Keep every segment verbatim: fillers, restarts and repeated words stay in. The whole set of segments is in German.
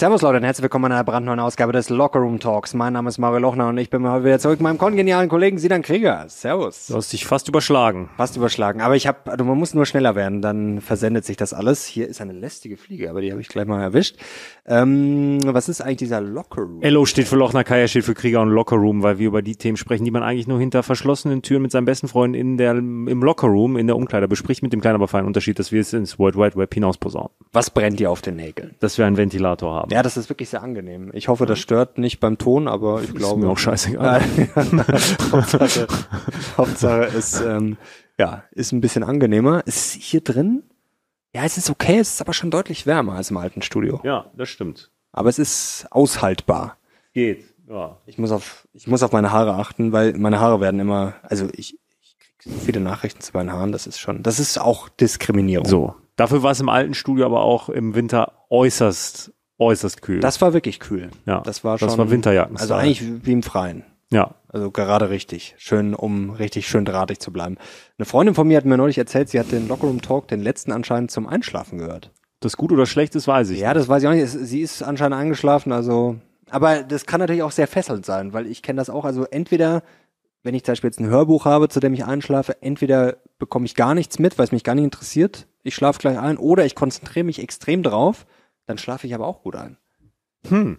Servus Leute und herzlich willkommen an einer brandneuen Ausgabe des Locker Room Talks. Mein Name ist Mario Lochner und ich bin heute wieder zurück mit meinem kongenialen Kollegen Sinan Krieger. Servus. Du hast dich fast überschlagen. Fast überschlagen, aber ich habe, also man muss nur schneller werden, dann versendet sich das alles. Hier ist eine lästige Fliege, aber die habe ich gleich mal erwischt. Ähm, was ist eigentlich dieser Locker Room? L O steht für Lochner, Kaya steht für Krieger und Locker Room, weil wir über die Themen sprechen, die man eigentlich nur hinter verschlossenen Türen mit seinem besten Freund in der, im Locker Room, in der Umkleider bespricht, mit dem kleinen, aber feinen Unterschied, dass wir es ins World Wide Web hinaus posaunen. Was brennt dir auf den Nägeln? Dass wir einen Ventilator haben. Ja, das ist wirklich sehr angenehm. Ich hoffe, das stört nicht beim Ton, aber ich glaube... Ist mir auch scheißegal. Hauptsache, Hauptsache es ähm, ja, ist ein bisschen angenehmer. Ist hier drin? Ja, es ist okay, es ist aber schon deutlich wärmer als im alten Studio. Ja, das stimmt. Aber es ist aushaltbar. Geht, ja. Ich muss auf, ich muss auf meine Haare achten, weil meine Haare werden immer, also ich, ich kriege so viele Nachrichten zu meinen Haaren, das ist schon, das ist auch Diskriminierung. So. Dafür war es im alten Studio aber auch im Winter äußerst, äußerst kühl. Das war wirklich kühl. Ja. Das war schon. Das war Winterjacken. Also eigentlich wie im Freien. Ja. Also gerade richtig. Schön, um richtig schön drahtig zu bleiben. Eine Freundin von mir hat mir neulich erzählt, sie hat den Locker Room Talk, den letzten anscheinend zum Einschlafen gehört. Das gut oder schlecht ist, weiß ich. Ja, das weiß ich auch nicht. Sie ist anscheinend eingeschlafen, also, aber das kann natürlich auch sehr fesselnd sein, weil ich kenne das auch. Also entweder, wenn ich zum Beispiel jetzt ein Hörbuch habe, zu dem ich einschlafe, entweder bekomme ich gar nichts mit, weil es mich gar nicht interessiert. Ich schlafe gleich ein, oder ich konzentriere mich extrem drauf, dann schlafe ich aber auch gut ein. Hm.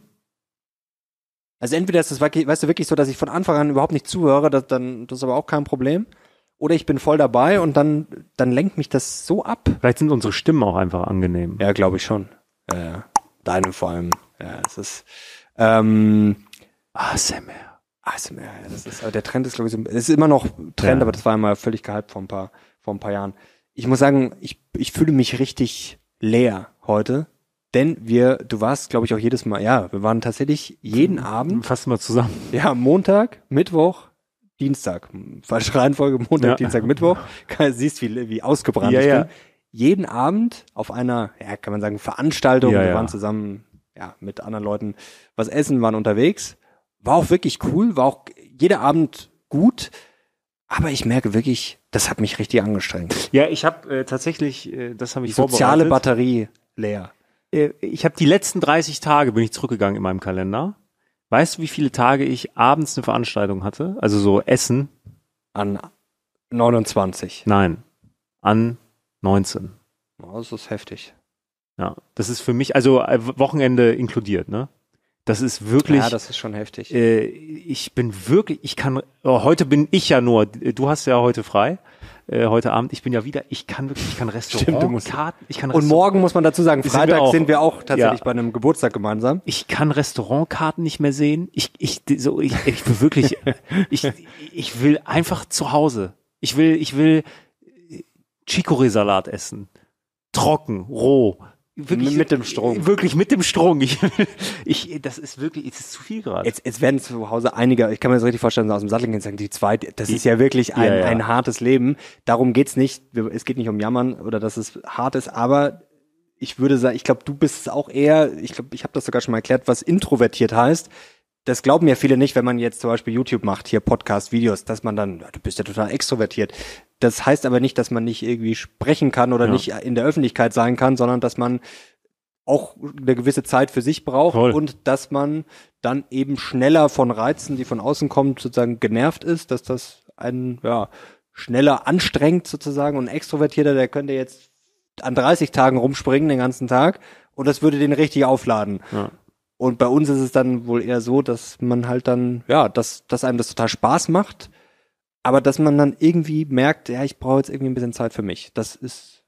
Also entweder ist das, weißt du, wirklich so, dass ich von Anfang an überhaupt nicht zuhöre, das, dann, das ist aber auch kein Problem. Oder ich bin voll dabei und dann, dann lenkt mich das so ab. Vielleicht sind unsere Stimmen auch einfach angenehm. Ja, glaube ich schon. Ja, ja. Deine vor allem. Ja, es ist, ähm, A S M R. A S M R, ja, das ist, aber der Trend ist, glaube ich, so, es ist immer noch Trend, ja. Aber das war immer völlig gehypt vor ein paar, vor ein paar Jahren. Ich muss sagen, ich, ich fühle mich richtig leer heute. Denn wir, du warst, glaube ich, auch jedes Mal, ja, wir waren tatsächlich jeden Abend. Fassen wir zusammen. Ja, Montag, Mittwoch, Dienstag. Falsche Reihenfolge, Montag, ja. Dienstag, Mittwoch. Siehst, wie, wie ausgebrannt ja, ich ja. bin. Jeden Abend auf einer, ja, kann man sagen, Veranstaltung. Ja, wir ja. waren zusammen, ja, mit anderen Leuten was essen, waren unterwegs. War auch wirklich cool, war auch jeder Abend gut. Aber ich merke wirklich, das hat mich richtig angestrengt. Ja, ich habe äh, tatsächlich, äh, das habe ich Die soziale vorbereitet. Batterie leer. Ich habe die letzten dreißig Tage bin ich zurückgegangen in meinem Kalender. Weißt du, wie viele Tage ich abends eine Veranstaltung hatte? Also so Essen? An neunundzwanzig. Nein, an neunzehn. Oh, das ist heftig. Ja, das ist für mich, also Wochenende inkludiert, ne? Das ist wirklich. Ja, das ist schon heftig. Äh, ich bin wirklich, ich kann, oh, heute bin ich ja nur, du hast ja heute frei. Äh, heute Abend, ich bin ja wieder, ich kann wirklich, ich kann Restaurantkarten, ich kann Und morgen muss man dazu sagen, Freitag sind wir auch, sind wir auch tatsächlich ja. bei einem Geburtstag gemeinsam. Ich kann Restaurantkarten nicht mehr sehen. Ich, ich, so, ich, ich will wirklich, ich, ich will einfach zu Hause. Ich will, ich will Chicorée-Salat essen. Trocken, roh. Wirklich, mit dem Strunk. Wirklich mit dem Strunk. Ich, ich, das ist wirklich, es ist zu viel gerade. Jetzt, jetzt werden zu Hause einige, ich kann mir das richtig vorstellen, aus dem Sattel gehen und sagen, die zwei, das ist ja wirklich ein, ja, ja. ein hartes Leben. Darum geht's nicht. Es geht nicht um Jammern oder dass es hart ist, aber ich würde sagen, ich glaube, du bist es auch eher, ich glaube, ich habe das sogar schon mal erklärt, was introvertiert heißt. Das glauben ja viele nicht, wenn man jetzt zum Beispiel YouTube macht, hier Podcast-Videos, dass man dann, ja, du bist ja total extrovertiert. Das heißt aber nicht, dass man nicht irgendwie sprechen kann oder ja. nicht in der Öffentlichkeit sein kann, sondern dass man auch eine gewisse Zeit für sich braucht Voll. Und dass man dann eben schneller von Reizen, die von außen kommen, sozusagen genervt ist, dass das einen, ja, schneller anstrengt sozusagen und ein Extrovertierter, der könnte jetzt an dreißig Tagen rumspringen den ganzen Tag und das würde den richtig aufladen. Ja. Und bei uns ist es dann wohl eher so, dass man halt dann, ja, dass, dass einem das total Spaß macht, aber dass man dann irgendwie merkt, ja, ich brauche jetzt irgendwie ein bisschen Zeit für mich. Das ist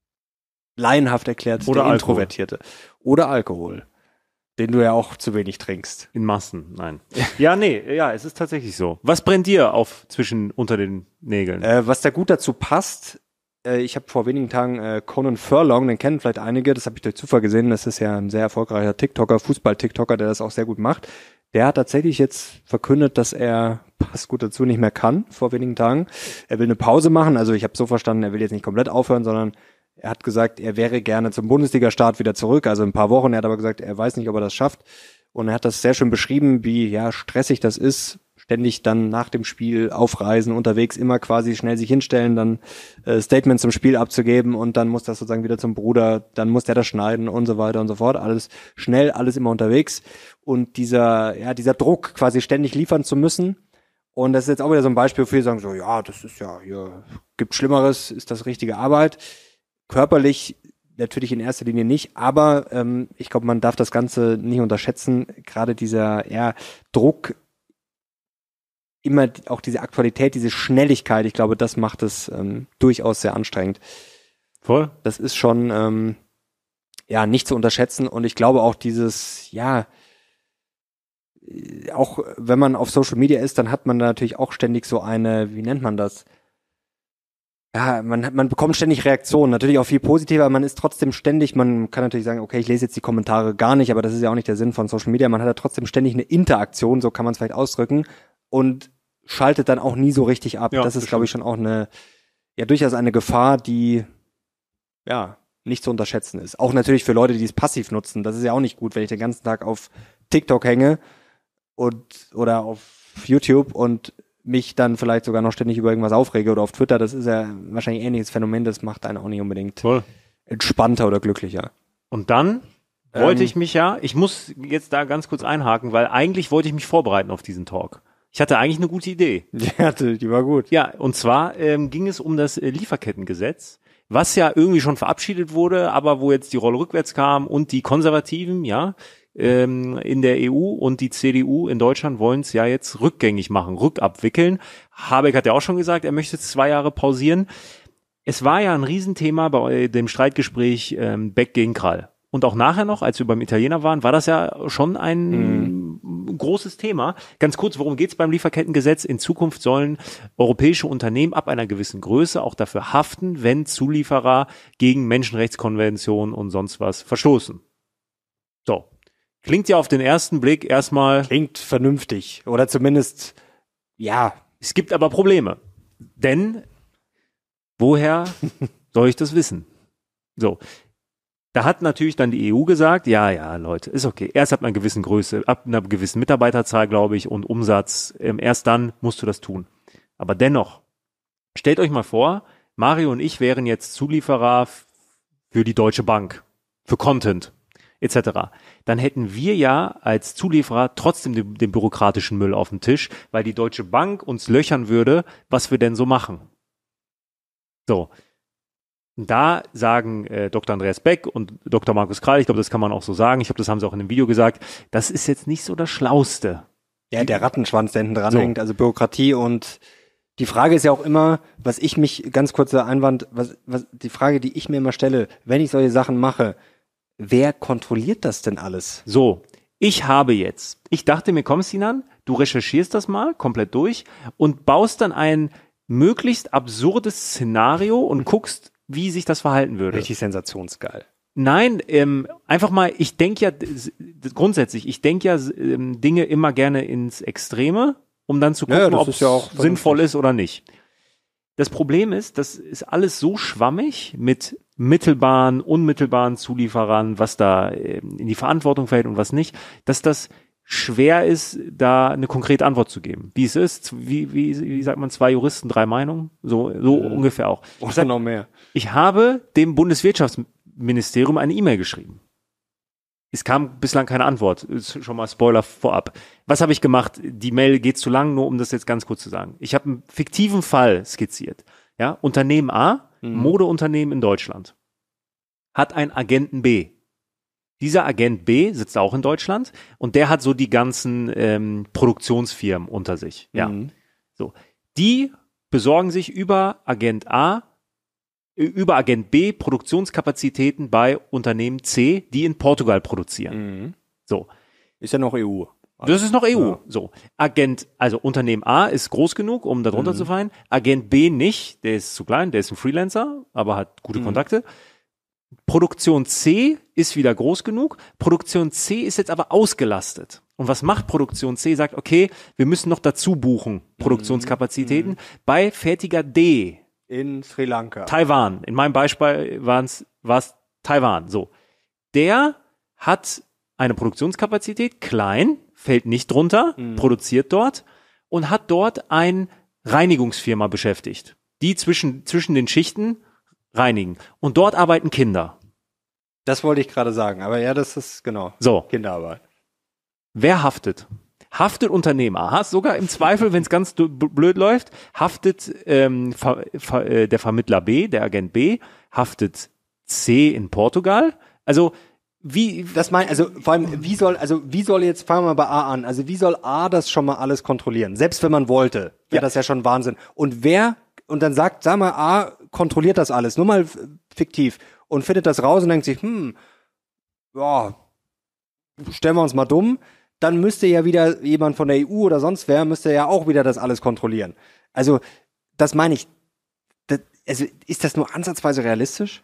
laienhaft erklärt Oder der Alkohol. Introvertierte. Oder Alkohol, den du ja auch zu wenig trinkst. In Massen, nein. Ja, nee, ja, es ist tatsächlich so. Was brennt dir auf zwischen unter den Nägeln? Äh, was da gut dazu passt, ich habe vor wenigen Tagen äh, Conan Furlong, den kennen vielleicht einige, das habe ich durch Zufall gesehen, das ist ja ein sehr erfolgreicher TikToker, Fußball-TikToker, der das auch sehr gut macht. Der hat tatsächlich jetzt verkündet, dass er, passt gut dazu, nicht mehr kann, vor wenigen Tagen. Er will eine Pause machen, also ich habe so verstanden, er will jetzt nicht komplett aufhören, sondern er hat gesagt, er wäre gerne zum Bundesliga-Start wieder zurück, also in ein paar Wochen. Er hat aber gesagt, er weiß nicht, ob er das schafft. Und er hat das sehr schön beschrieben, wie ja stressig das ist, ständig dann nach dem Spiel aufreisen, unterwegs immer quasi schnell sich hinstellen, dann äh, Statement zum Spiel abzugeben und dann muss das sozusagen wieder zum Bruder, dann muss der das schneiden und so weiter und so fort. Alles schnell, alles immer unterwegs und dieser, ja, dieser Druck quasi ständig liefern zu müssen. Und das ist jetzt auch wieder so ein Beispiel, wo viele sagen so, ja, das ist ja, hier gibt Schlimmeres, ist das richtige Arbeit. Körperlich natürlich in erster Linie nicht, aber ähm, ich glaube, man darf das Ganze nicht unterschätzen. Gerade dieser ja, Druck, immer auch diese Aktualität, diese Schnelligkeit, ich glaube, das macht es ähm, durchaus sehr anstrengend. Voll. Das ist schon ähm, ja nicht zu unterschätzen und ich glaube auch dieses, ja, auch wenn man auf Social Media ist, dann hat man da natürlich auch ständig so eine, wie nennt man das? Ja, man man bekommt ständig Reaktionen, natürlich auch viel positiver, aber man ist trotzdem ständig, man kann natürlich sagen, okay, ich lese jetzt die Kommentare gar nicht, aber das ist ja auch nicht der Sinn von Social Media, man hat ja trotzdem ständig eine Interaktion, so kann man es vielleicht ausdrücken und schaltet dann auch nie so richtig ab. Ja, das ist, glaube ich, schon auch eine, ja, durchaus eine Gefahr, die, ja, nicht zu unterschätzen ist. Auch natürlich für Leute, die es passiv nutzen, das ist ja auch nicht gut, wenn ich den ganzen Tag auf TikTok hänge und, oder auf YouTube und mich dann vielleicht sogar noch ständig über irgendwas aufrege oder auf Twitter, das ist ja wahrscheinlich ein ähnliches Phänomen, das macht einen auch nicht unbedingt Voll. entspannter oder glücklicher. Und dann ähm, wollte ich mich ja, ich muss jetzt da ganz kurz einhaken, weil eigentlich wollte ich mich vorbereiten auf diesen Talk. Ich hatte eigentlich eine gute Idee. Ja, die war gut. Ja, und zwar ähm, ging es um das äh, Lieferkettengesetz, was ja irgendwie schon verabschiedet wurde, aber wo jetzt die Rolle rückwärts kam und die Konservativen, ja, ähm, in der E U und die C D U in Deutschland wollen es ja jetzt rückgängig machen, rückabwickeln. Habeck hat ja auch schon gesagt, er möchte jetzt zwei Jahre pausieren. Es war ja ein Riesenthema bei dem Streitgespräch ähm, Beck gegen Krall. Und auch nachher noch, als wir beim Italiener waren, war das ja schon ein mhm. großes Thema. Ganz kurz, worum geht's beim Lieferkettengesetz? In Zukunft sollen europäische Unternehmen ab einer gewissen Größe auch dafür haften, wenn Zulieferer gegen Menschenrechtskonventionen und sonst was verstoßen. So. Klingt ja auf den ersten Blick erstmal... Klingt vernünftig. Oder zumindest, ja. Es gibt aber Probleme. Denn, woher soll ich das wissen? So. Da hat natürlich dann die E U gesagt, ja, ja, Leute, ist okay. Erst ab einer gewissen Größe, ab einer gewissen Mitarbeiterzahl, glaube ich, und Umsatz. Ähm, erst dann musst du das tun. Aber dennoch, stellt euch mal vor, Mario und ich wären jetzt Zulieferer für die Deutsche Bank, für Content et cetera. Dann hätten wir ja als Zulieferer trotzdem den, den bürokratischen Müll auf dem Tisch, weil die Deutsche Bank uns löchern würde, was wir denn so machen. So. Da sagen äh, Doktor Andreas Beck und Doktor Markus Krall, ich glaube, das kann man auch so sagen, ich glaube, das haben sie auch in dem Video gesagt, das ist jetzt nicht so das Schlauste. Ja, der Rattenschwanz, der hinten dranhängt, so. Also Bürokratie und die Frage ist ja auch immer, was ich mich, ganz kurzer Einwand, was, was die Frage, die ich mir immer stelle, wenn ich solche Sachen mache, wer kontrolliert das denn alles? So, ich habe jetzt, ich dachte mir, komm Sinan, du recherchierst das mal komplett durch und baust dann ein möglichst absurdes Szenario und guckst, wie sich das verhalten würde. Richtig sensationsgeil. Nein, ähm, einfach mal, ich denke ja, grundsätzlich, ich denke ja ähm, Dinge immer gerne ins Extreme, um dann zu gucken, ja, ob es ja sinnvoll ist oder nicht. Das Problem ist, das ist alles so schwammig mit mittelbaren, unmittelbaren Zulieferern, was da in die Verantwortung fällt und was nicht, dass das schwer ist, da eine konkrete Antwort zu geben. Wie es ist, wie, wie, wie sagt man, zwei Juristen, drei Meinungen? So, so mhm. ungefähr auch. Oder ich sag, noch mehr. Ich habe dem Bundeswirtschaftsministerium eine E-Mail geschrieben. Es kam bislang keine Antwort. Ist schon mal Spoiler vorab. Was habe ich gemacht? Die Mail geht zu lang, nur um das jetzt ganz kurz zu sagen. Ich habe einen fiktiven Fall skizziert. Ja, Unternehmen A, mhm. Modeunternehmen in Deutschland, hat einen Agenten B. Dieser Agent B sitzt auch in Deutschland und der hat so die ganzen ähm, Produktionsfirmen unter sich. Ja, mhm. so. Die besorgen sich über Agent A, über Agent B Produktionskapazitäten bei Unternehmen C, die in Portugal produzieren. Mhm. So. Ist ja noch E U. Also, das ist noch E U. Ja. So. Agent, also Unternehmen A ist groß genug, um da drunter mhm. zu fallen. Agent B nicht, der ist zu klein, der ist ein Freelancer, aber hat gute mhm. Kontakte. Produktion C ist wieder groß genug. Produktion C ist jetzt aber ausgelastet. Und was macht Produktion C? Sagt, okay, wir müssen noch dazu buchen, Produktionskapazitäten, mhm. bei Fertiger D. In Sri Lanka. Taiwan. In meinem Beispiel war es Taiwan. So. Der hat eine Produktionskapazität, klein, fällt nicht drunter, mhm. produziert dort und hat dort ein Reinigungsfirma beschäftigt, die zwischen, zwischen den Schichten reinigen. Und dort arbeiten Kinder. Das wollte ich gerade sagen, aber ja, das ist genau So. Kinderarbeit. Wer haftet? Haftet Unternehmer. Aha, sogar im Zweifel, wenn es ganz d- blöd läuft, haftet ähm, ver, ver, äh, der Vermittler B, der Agent B, haftet C in Portugal. Also wie Das mein, also vor allem, wie soll, also wie soll jetzt, fangen wir mal bei A an, also wie soll A das schon mal alles kontrollieren? Selbst wenn man wollte, wäre Ja. das ja schon Wahnsinn. Und wer, und dann sagt, sag mal, A kontrolliert das alles, nur mal f- fiktiv, und findet das raus und denkt sich, hm, ja, stellen wir uns mal dumm, dann müsste ja wieder jemand von der E U oder sonst wer, müsste ja auch wieder das alles kontrollieren. Also, das meine ich, das, also ist das nur ansatzweise realistisch?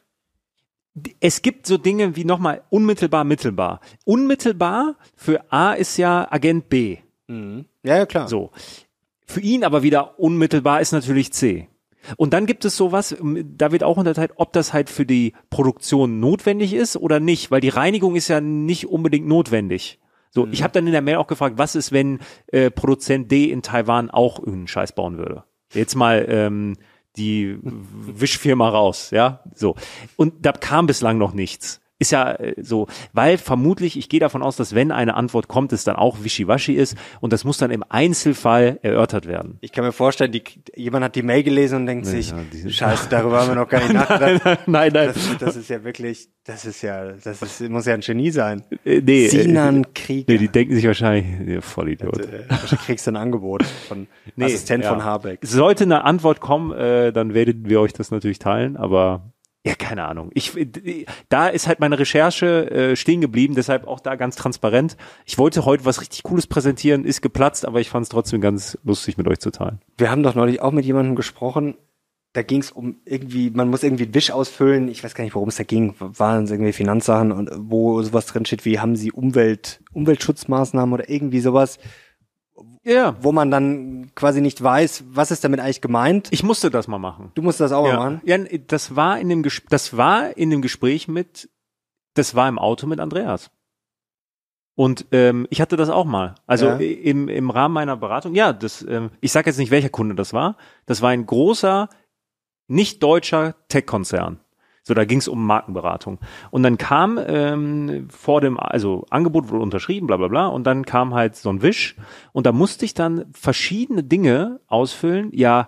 es gibt so Dinge wie nochmal unmittelbar, mittelbar. Unmittelbar für A ist ja Agent B. Mhm. Ja, ja, klar. So. Für ihn aber wieder unmittelbar ist natürlich C. Und dann gibt es sowas, da wird auch unterteilt, ob das halt für die Produktion notwendig ist oder nicht, weil die Reinigung ist ja nicht unbedingt notwendig. So, Mhm. ich habe dann in der Mail auch gefragt, was ist, wenn äh, Produzent D in Taiwan auch irgendeinen Scheiß bauen würde? Jetzt mal ähm, die Wischfirma raus, ja, so. Und da kam bislang noch nichts. Ist ja äh, so, weil vermutlich, ich gehe davon aus, dass wenn eine Antwort kommt, es dann auch wischiwaschi ist und das muss dann im Einzelfall erörtert werden. Ich kann mir vorstellen, die, jemand hat die Mail gelesen und denkt sich, ja, die- Scheiße, darüber haben wir noch gar nicht nachgedacht. nein, nein. Das, das ist ja wirklich, das ist ja, das ist, muss ja ein Genie sein. Äh, nee, Sinan äh, Krieger. nee, die denken sich wahrscheinlich, ja, Vollidiot. Äh, Wahrscheinlich kriegst du ein Angebot von Nee, Assistent ja. von Habeck. Sollte eine Antwort kommen, äh, dann werden wir euch das natürlich teilen, aber ja, keine Ahnung. Ich, äh, da ist halt meine Recherche äh, stehen geblieben, deshalb auch da ganz transparent. Ich wollte heute was richtig Cooles präsentieren, ist geplatzt, aber ich fand es trotzdem ganz lustig mit euch zu teilen. Wir haben doch neulich auch mit jemandem gesprochen, da ging es um irgendwie, man muss irgendwie einen Wisch ausfüllen, ich weiß gar nicht, worum es da ging, waren es irgendwie Finanzsachen und wo sowas drin steht, wie haben sie Umwelt, Umweltschutzmaßnahmen oder irgendwie sowas, Ja. wo man dann quasi nicht weiß, was ist damit eigentlich gemeint. Ich musste das mal machen. Du musst das auch mal Ja, machen. ja, das war in dem Ges- das war in dem Gespräch mit, das war im Auto mit Andreas. Und ähm, ich hatte das auch mal. Also Ja. im, im Rahmen meiner Beratung, ja, das, ähm, ich sage jetzt nicht, welcher Kunde das war. Das war ein großer, nicht deutscher Tech-Konzern. So, da ging es um Markenberatung. Und dann kam ähm, vor dem, also Angebot wurde unterschrieben, bla bla bla, und dann kam halt so ein Wisch. Und da musste ich dann verschiedene Dinge ausfüllen, ja,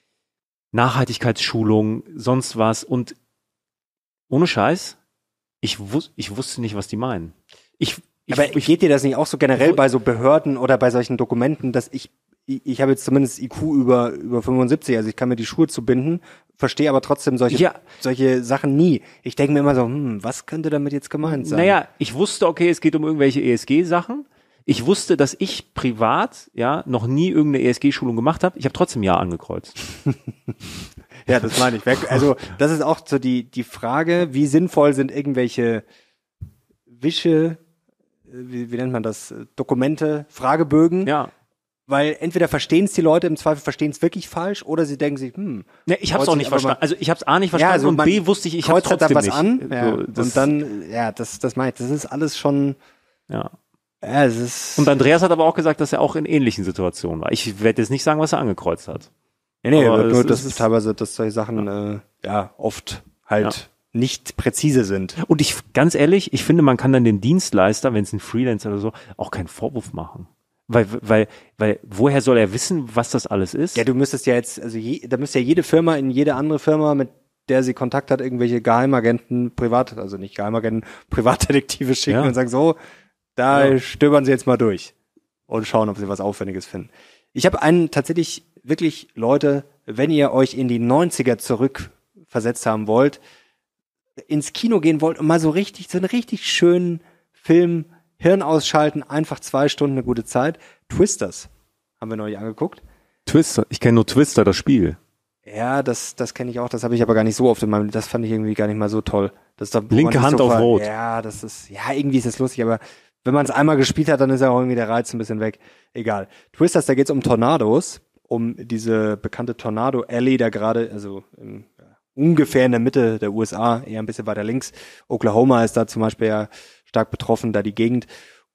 Nachhaltigkeitsschulung, sonst was. Und ohne Scheiß, ich, wus ich wusste nicht, was die meinen. Ich, ich, Aber ich, geht dir das nicht auch so generell bei so Behörden oder bei solchen Dokumenten, dass ich, ich, ich habe jetzt zumindest I Q über, über fünfundsiebzig, also ich kann mir die Schuhe zubinden, verstehe aber trotzdem solche, Ja. solche Sachen nie. Ich denke mir immer so, hm, was könnte damit jetzt gemeint sein? Naja, ich wusste, okay, es geht um irgendwelche E S G-Sachen. Ich wusste, dass ich privat ja noch nie irgendeine E S G-Schulung gemacht habe. Ich habe trotzdem Ja angekreuzt. Ja, das meine ich. Wer- Also das ist auch so die, die Frage, wie sinnvoll sind irgendwelche Wische, äh, wie, wie nennt man das, äh, Dokumente, Fragebögen, Ja. weil entweder verstehen es die Leute, im Zweifel verstehen es wirklich falsch oder sie denken sich, hm, Ne, ich habe es Kreuzt auch sich nicht aber verstanden. mal- Also ich habe es A nicht verstanden also und man B wusste ich, ich habe kreuzt halt da trotzdem was nicht. an, ja, So, das, und dann, ja, das, das meine ich, das ist alles schon, ja. ja, es ist, Und Andreas hat aber auch gesagt, dass er auch in ähnlichen Situationen war. Ich werde jetzt nicht sagen, was er angekreuzt hat. nee, nee, aber aber es nur, ist- dass es ist- teilweise, dass solche Sachen, äh, ja, oft halt nicht präzise sind. Und ich, ganz ehrlich, ich finde, man kann dann dem Dienstleister, wenn es ein Freelancer oder so, auch keinen Vorwurf machen. Weil, weil, weil, woher soll er wissen, was das alles ist? Ja, du müsstest ja jetzt, also je, da müsste ja jede Firma in jede andere Firma, mit der sie Kontakt hat, irgendwelche Geheimagenten, Privat, also nicht Geheimagenten, Privatdetektive schicken Ja. und sagen, so, da Ja. stöbern sie jetzt mal durch und schauen, ob sie was Aufwendiges finden. Ich habe einen tatsächlich, wirklich, Leute, wenn ihr euch in die neunziger zurückversetzt haben wollt, ins Kino gehen wollt und mal so richtig, so einen richtig schönen Film, Hirn ausschalten, einfach zwei Stunden eine gute Zeit. Twisters haben wir neulich angeguckt. Twister, ich kenne nur Twister, das Spiel. Ja, das, das kenne ich auch, das habe ich aber gar nicht so oft in meinem, das fand ich irgendwie gar nicht mal so toll. Das ist da, wo man Linke sich Hand so auf ver- Rot. Ja, das ist, ja, irgendwie ist es lustig, aber wenn man es einmal gespielt hat, dann ist ja auch irgendwie der Reiz ein bisschen weg. Egal. Twisters, da geht's um Tornados, um diese bekannte Tornado Alley, da gerade, also im, ja, ungefähr in der Mitte der U S A, eher ein bisschen weiter links. Oklahoma ist da zum Beispiel ja stark betroffen, da die Gegend.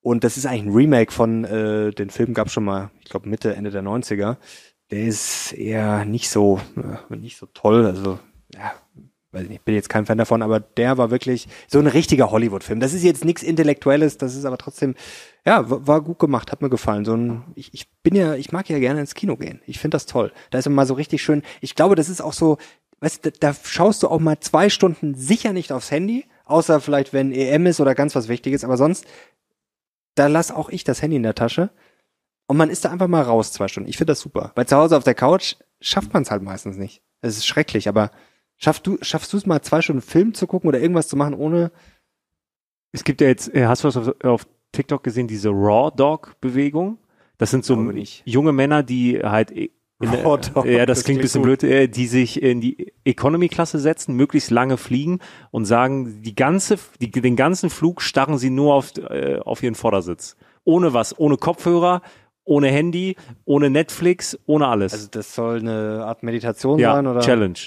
Und das ist eigentlich ein Remake von, äh, den Film gab es schon mal, ich glaube Mitte, Ende der neunziger. Der ist eher nicht so, äh, nicht so toll, also, ja, weiß ich nicht, bin jetzt kein Fan davon, aber der war wirklich so ein richtiger Hollywood-Film. Das ist jetzt nichts Intellektuelles, das ist aber trotzdem, ja, war, war gut gemacht, hat mir gefallen. So ein, ich, ich bin ja, ich mag ja gerne ins Kino gehen. Ich finde das toll. Da ist immer mal so richtig schön. Ich glaube, das ist auch so, weißt du, da, da schaust du auch mal zwei Stunden sicher nicht aufs Handy, außer vielleicht, wenn E M ist oder ganz was Wichtiges, aber sonst, da lass auch ich das Handy in der Tasche und man ist da einfach mal raus zwei Stunden. Ich finde das super. Weil zu Hause auf der Couch schafft man es halt meistens nicht. Das ist schrecklich, aber schaffst du schaffst du es mal zwei Stunden Film zu gucken oder irgendwas zu machen ohne... Es gibt ja jetzt, hast du was auf, auf TikTok gesehen, diese Raw Dog Bewegung? Das sind so junge Männer, die halt in der, Raw Dog, ja, das, das klingt ein bisschen gut. blöd, äh, die sich in die Economy-Klasse setzen, möglichst lange fliegen und sagen, die ganze, die, den ganzen Flug starren sie nur auf, äh, auf ihren Vordersitz. Ohne was, ohne Kopfhörer, ohne Handy, ohne Netflix, ohne alles. Also das soll eine Art Meditation ja, sein, oder? Challenge.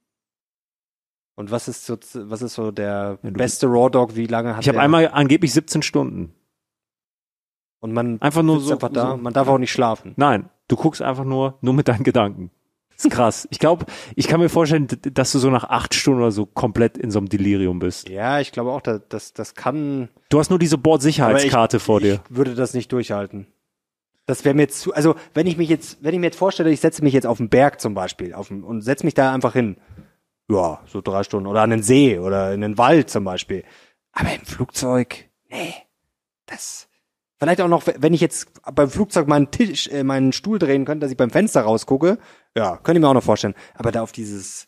Und was ist so, was ist so der ja, beste Raw Dog? Wie lange hat Ich habe einmal angeblich siebzehn Stunden. Und man einfach nur sitzt so, einfach da, so. Man darf auch nicht schlafen. Nein, du guckst einfach nur, nur mit deinen Gedanken. Das ist krass. Ich glaube, ich kann mir vorstellen, dass du so nach acht Stunden oder so komplett in so einem Delirium bist. Ja, ich glaube auch, das, das, das kann... Du hast nur diese Bordsicherheitskarte ich, vor dir. Ich würde das nicht durchhalten. Das wäre mir jetzt zu... Also, wenn ich mich jetzt, wenn ich mir jetzt vorstelle, ich setze mich jetzt auf den Berg zum Beispiel auf den, und setze mich da einfach hin. Ja, so drei Stunden. Oder an den See oder in den Wald zum Beispiel. Aber im Flugzeug, nee, das... Vielleicht auch noch, wenn ich jetzt beim Flugzeug meinen Tisch, äh, meinen Stuhl drehen könnte, dass ich beim Fenster rausgucke. Ja, könnte ich mir auch noch vorstellen. Aber da auf dieses,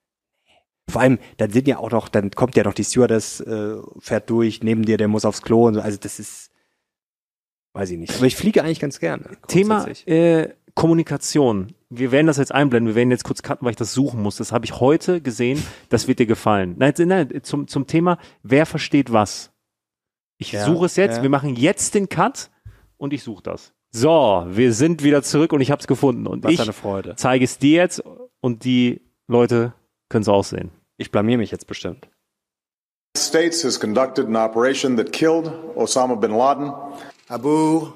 vor allem, dann sind ja auch noch, dann kommt ja noch die Stewardess, äh, fährt durch, neben dir, der muss aufs Klo und so. Also das ist, weiß ich nicht. Aber ich fliege eigentlich ganz gerne. Thema äh, Kommunikation. Wir werden das jetzt einblenden. Wir werden jetzt kurz cutten, weil ich das suchen muss. Das habe ich heute gesehen. Das wird dir gefallen. Nein, nein, zum, zum Thema, wer versteht was? Ich ja, suche es jetzt, ja. Wir machen jetzt den Cut und ich suche das. So, wir sind wieder zurück und ich habe es gefunden. Und Was ich eine Freude. Zeige es dir jetzt und die Leute können es auch sehen. Ich blamier mich jetzt bestimmt. The States has conducted an operation that killed Osama bin Laden. Abu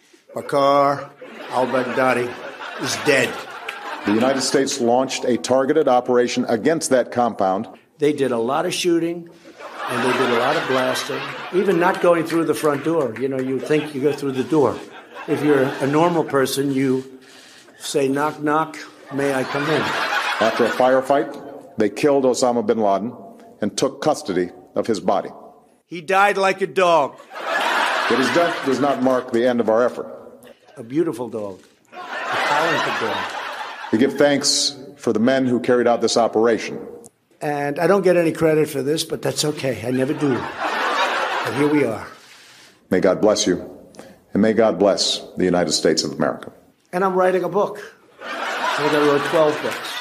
Bakr al-Baghdadi is dead. The United States launched a targeted operation against that compound. They did a lot of shooting. And they did a lot of blasting, even not going through the front door. You know, you think you go through the door. If you're a normal person, you say, knock, knock, may I come in? After a firefight, they killed Osama bin Laden and took custody of his body. He died like a dog. But his death does not mark the end of our effort. A beautiful dog. A talented dog. We give thanks for the men who carried out this operation. And I don't get any credit for this, but that's okay. I never do. But here we are. May God bless you. And may God bless the United States of America. And I'm writing a book. I think I wrote twelve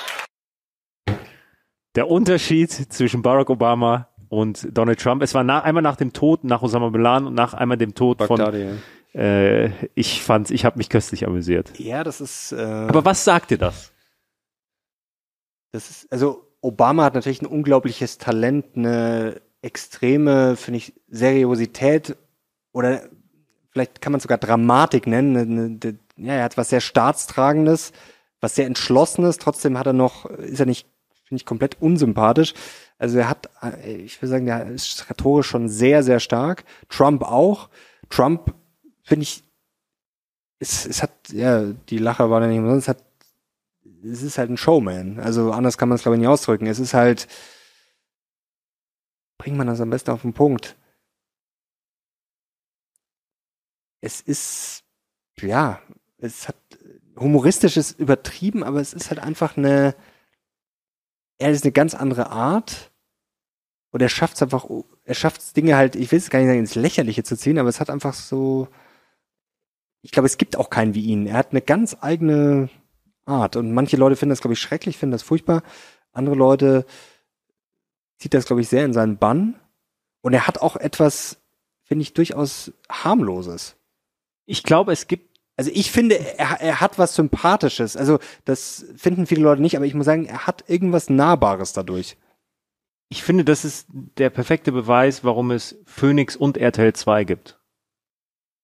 books. Der Unterschied zwischen Barack Obama und Donald Trump, es war nach, einmal nach dem Tod, nach Osama bin Laden und nach einmal dem Tod Baghdadi, von, ja. äh, ich fand, ich habe mich köstlich amüsiert. Ja, das ist, äh, aber was sagt dir das? Das ist, also, Obama hat natürlich ein unglaubliches Talent, eine extreme, finde ich, Seriosität oder vielleicht kann man es sogar Dramatik nennen. Eine, eine, ja, er hat was sehr Staatstragendes, was sehr Entschlossenes. Trotzdem hat er noch, ist er nicht, finde ich, komplett unsympathisch. Also er hat, ich würde sagen, der ist rhetorisch schon sehr, sehr stark. Trump auch. Trump, finde ich, es, es hat, ja, die Lacher war da nicht umsonst, es hat es ist halt ein Showman. Also anders kann man es, glaube ich, nicht ausdrücken. Es ist halt, bringt man das am besten auf den Punkt. Es ist, ja, es hat humoristisches übertrieben, aber es ist halt einfach eine, er ist eine ganz andere Art und er schafft es einfach, er schafft es Dinge halt, ich will es gar nicht sagen, ins Lächerliche zu ziehen, aber es hat einfach so, ich glaube, es gibt auch keinen wie ihn. Er hat eine ganz eigene Art. Und manche Leute finden das, glaube ich, schrecklich, finden das furchtbar. Andere Leute zieht das, glaube ich, sehr in seinen Bann. Und er hat auch etwas, finde ich, durchaus harmloses. Ich glaube, es gibt, also ich finde, er, er hat was Sympathisches. Also das finden viele Leute nicht, aber ich muss sagen, er hat irgendwas Nahbares dadurch. Ich finde, das ist der perfekte Beweis, warum es Phoenix und R T L zwei gibt.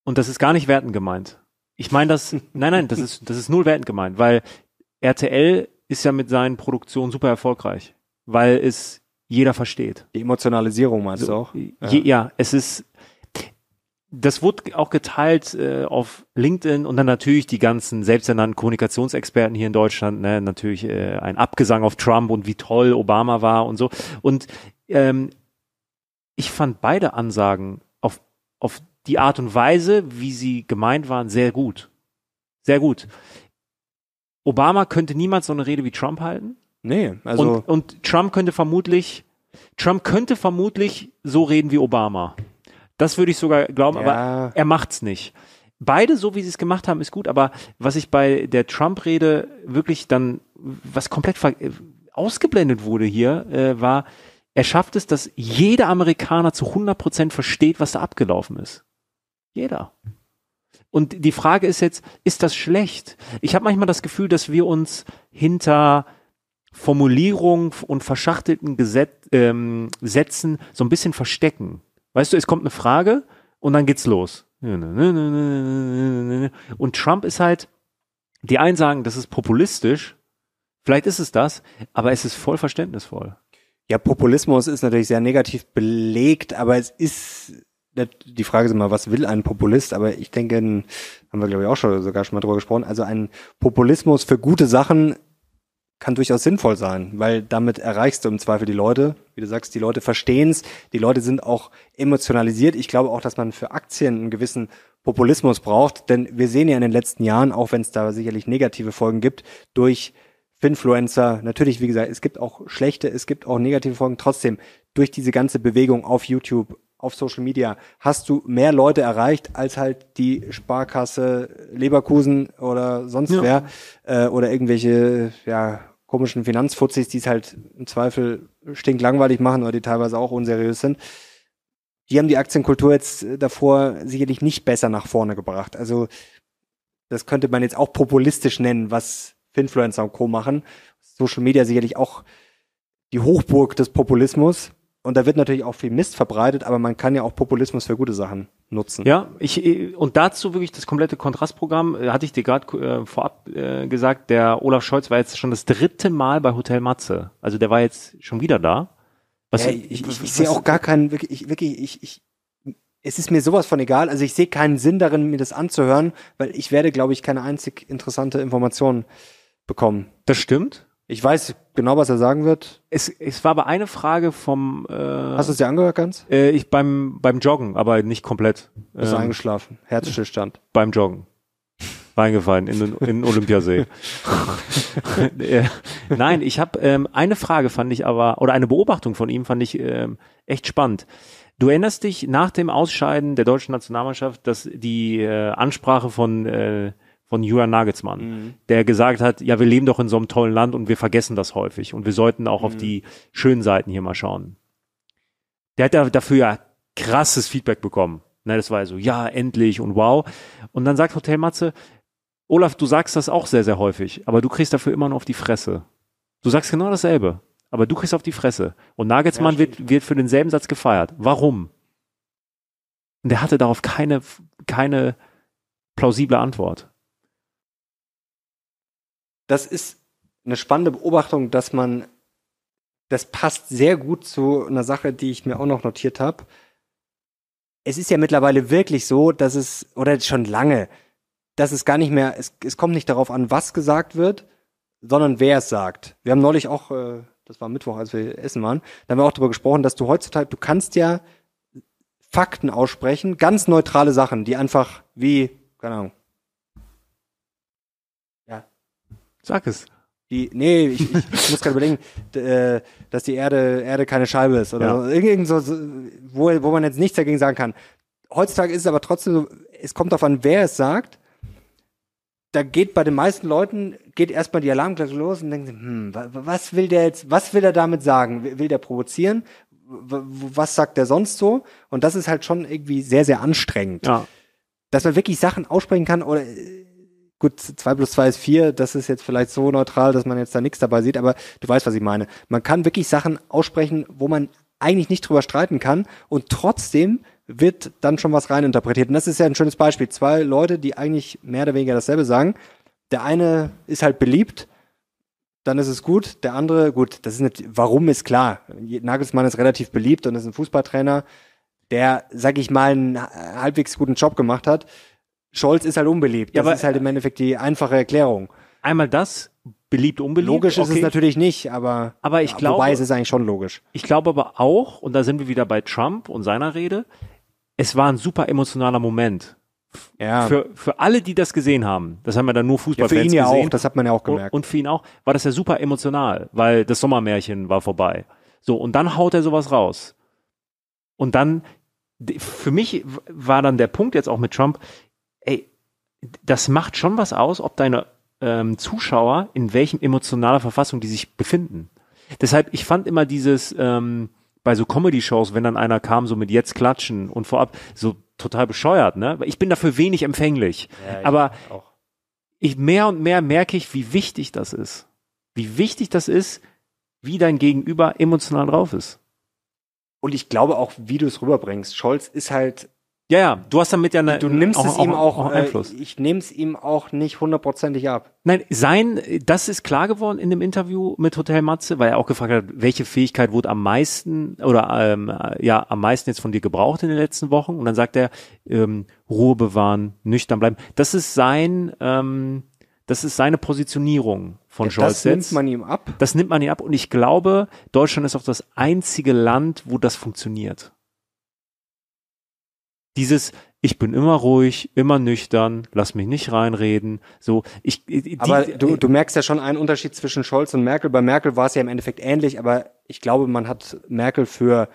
Und das ist gar nicht wertend gemeint. Ich meine das, nein, nein, das ist, das ist null wertend gemeint, weil R T L ist ja mit seinen Produktionen super erfolgreich, weil es jeder versteht. Die Emotionalisierung meinst So, du auch? Je, ja, es ist, das wurde auch geteilt äh, auf LinkedIn und dann natürlich die ganzen selbsternannten Kommunikationsexperten hier in Deutschland, ne, natürlich äh, ein Abgesang auf Trump und wie toll Obama war und so. Und ähm, ich fand beide Ansagen auf, auf die Art und Weise, wie sie gemeint waren, sehr gut. Sehr gut. Obama könnte niemals so eine Rede wie Trump halten. Nee, also. Und, und Trump könnte vermutlich, Trump könnte vermutlich so reden wie Obama. Das würde ich sogar glauben, Ja. aber er macht's nicht. Beide, so wie sie es gemacht haben, ist gut, aber was ich bei der Trump-Rede wirklich dann, was komplett ver- ausgeblendet wurde hier, äh, war, er schafft es, dass jeder Amerikaner zu hundert Prozent versteht, was da abgelaufen ist. Jeder. Und die Frage ist jetzt, ist das schlecht? Ich habe manchmal das Gefühl, dass wir uns hinter Formulierungen und verschachtelten Gesetz, ähm, Sätzen so ein bisschen verstecken. Weißt du, es kommt eine Frage und dann geht's los. Und Trump ist halt, die einen sagen, das ist populistisch, vielleicht ist es das, aber es ist voll verständnisvoll. Ja, Populismus ist natürlich sehr negativ belegt, aber es ist, die Frage ist immer, was will ein Populist? Aber ich denke, haben wir glaube ich auch schon sogar schon mal drüber gesprochen, also ein Populismus für gute Sachen kann durchaus sinnvoll sein, weil damit erreichst du im Zweifel die Leute. Wie du sagst, die Leute verstehen es, die Leute sind auch emotionalisiert. Ich glaube auch, dass man für Aktien einen gewissen Populismus braucht, denn wir sehen ja in den letzten Jahren, auch wenn es da sicherlich negative Folgen gibt, durch Finfluencer, natürlich, wie gesagt, es gibt auch schlechte, es gibt auch negative Folgen, trotzdem, durch diese ganze Bewegung auf YouTube, auf Social Media, hast du mehr Leute erreicht, als halt die Sparkasse Leverkusen oder sonst Ja. wer, äh, oder irgendwelche, ja, komischen Finanzfuzis, die es halt im Zweifel stinklangweilig machen oder die teilweise auch unseriös sind. Die haben die Aktienkultur jetzt davor sicherlich nicht besser nach vorne gebracht. Also das könnte man jetzt auch populistisch nennen, was Finfluencer und Co. machen. Social Media sicherlich auch die Hochburg des Populismus. Und da wird natürlich auch viel Mist verbreitet, aber man kann ja auch Populismus für gute Sachen nutzen. Ja, ich und dazu wirklich das komplette Kontrastprogramm, äh, hatte ich dir gerade äh, vorab äh, gesagt, der Olaf Scholz war jetzt schon das dritte Mal bei Hotel Matze. Also der war jetzt schon wieder da. Was, Ja, ich ich, ich, ich sehe auch gar keinen, wirklich, ich, wirklich, ich, ich, es ist mir sowas von egal. Also ich sehe keinen Sinn darin, mir das anzuhören, weil ich werde, glaube ich, keine einzig interessante Information bekommen. Das stimmt. Ich weiß genau, was er sagen wird. Es, es war aber eine Frage vom äh, Hast du es dir angehört ganz? äh, ich beim beim Joggen, aber nicht komplett. Bist du Ähm, eingeschlafen? Herzstillstand. beim Joggen. Reingefallen in den, in den Olympiasee. Äh, Nein, ich habe ähm, eine Frage fand ich aber, oder eine Beobachtung von ihm fand ich ähm, echt spannend. Du erinnerst dich nach dem Ausscheiden der deutschen Nationalmannschaft, dass die äh, Ansprache von äh, von Julian Nagelsmann, mhm. der gesagt hat, ja, wir leben doch in so einem tollen Land und wir vergessen das häufig und wir sollten auch mhm. auf die schönen Seiten hier mal schauen. Der hat da dafür ja krasses Feedback bekommen. Ne, das war ja so, ja, endlich und wow. Und dann sagt Hotel Matze, Olaf, du sagst das auch sehr, sehr häufig, aber du kriegst dafür immer nur auf die Fresse. Du sagst genau dasselbe, aber du kriegst auf die Fresse. Und Nagelsmann ja, wird, wird für denselben Satz gefeiert. Warum? Und der hatte darauf keine, keine plausible Antwort. Das ist eine spannende Beobachtung, dass man, das passt sehr gut zu einer Sache, die ich mir auch noch notiert habe. Es ist ja mittlerweile wirklich so, dass es, oder schon lange, dass es gar nicht mehr, es, es kommt nicht darauf an, was gesagt wird, sondern wer es sagt. Wir haben neulich auch, äh, das war Mittwoch, als wir essen waren, da haben wir auch darüber gesprochen, dass du heutzutage, du kannst ja Fakten aussprechen, ganz neutrale Sachen, die einfach wie, keine Ahnung. Ja. Sag es. Die, nee, ich, ich, ich muss gerade überlegen, d- äh, dass die Erde, Erde keine Scheibe ist oder Ja. so. Irgend so, so, wo, wo man jetzt nichts dagegen sagen kann. Heutzutage ist es aber trotzdem so, es kommt darauf an, wer es sagt. Da geht bei den meisten Leuten, geht erstmal die Alarmglocke los und denken sie, hm, wa- was will der jetzt, was will er damit sagen? Will will der provozieren? W- w- Was sagt der sonst so? Und das ist halt schon irgendwie sehr, sehr anstrengend. Ja. Dass man wirklich Sachen aussprechen kann oder, äh, gut, zwei plus zwei ist vier, das ist jetzt vielleicht so neutral, dass man jetzt da nichts dabei sieht, aber du weißt, was ich meine. Man kann wirklich Sachen aussprechen, wo man eigentlich nicht drüber streiten kann und trotzdem wird dann schon was reininterpretiert. Und das ist ja ein schönes Beispiel. Zwei Leute, die eigentlich mehr oder weniger dasselbe sagen. Der eine ist halt beliebt, dann ist es gut. Der andere, gut, das ist nicht, warum ist klar. Nagelsmann ist relativ beliebt und ist ein Fußballtrainer, der, sag ich mal, einen halbwegs guten Job gemacht hat. Scholz ist halt unbeliebt. Das ja, aber, ist halt im Endeffekt die einfache Erklärung. Einmal das, beliebt, unbeliebt. Logisch ist okay. es natürlich nicht, aber, aber ich ja, glaube, wobei es ist eigentlich schon logisch. Ich glaube aber auch, und da sind wir wieder bei Trump und seiner Rede, es war ein super emotionaler Moment. Ja. Für, für alle, die das gesehen haben, das haben wir dann nur Fußballfans ja, für ihn ja gesehen. auch, das hat man ja auch gemerkt. Und, und für ihn auch, war das ja super emotional, weil das Sommermärchen war vorbei. So, und dann haut er sowas raus. Und dann, für mich war dann der Punkt jetzt auch mit Trump, ey, das macht schon was aus, ob deine ähm, Zuschauer, in welchem emotionaler Verfassung die sich befinden. Deshalb, ich fand immer dieses, ähm, bei so Comedy-Shows, wenn dann einer kam, so mit jetzt klatschen und vorab, so total bescheuert, ne? Ich bin dafür wenig empfänglich. Ja, ich aber auch. ich mehr und mehr merke ich, wie wichtig das ist. Wie wichtig das ist, wie dein Gegenüber emotional drauf ist. Und ich glaube auch, wie du es rüberbringst. Scholz ist halt, Ja, ja, du hast damit ja eine, du nimmst auch, es ihm auch, auch äh, Einfluss. ich nehme es ihm auch nicht hundertprozentig ab. Nein, sein, das ist klar geworden in dem Interview mit Hotel Matze, weil er auch gefragt hat, welche Fähigkeit wurde am meisten oder ähm, ja am meisten jetzt von dir gebraucht in den letzten Wochen? Und dann sagt er, ähm, Ruhe bewahren, nüchtern bleiben. Das ist sein, ähm, das ist seine Positionierung von Ja, Scholz das nimmt jetzt. man ihm ab. Das nimmt man ihm ab. Und ich glaube, Deutschland ist auch das einzige Land, wo das funktioniert. Dieses, ich bin immer ruhig, immer nüchtern, lass mich nicht reinreden. So, ich. Die, Aber du, du merkst ja schon einen Unterschied zwischen Scholz und Merkel. Bei Merkel war es ja im Endeffekt ähnlich, aber ich glaube, man hat Merkel für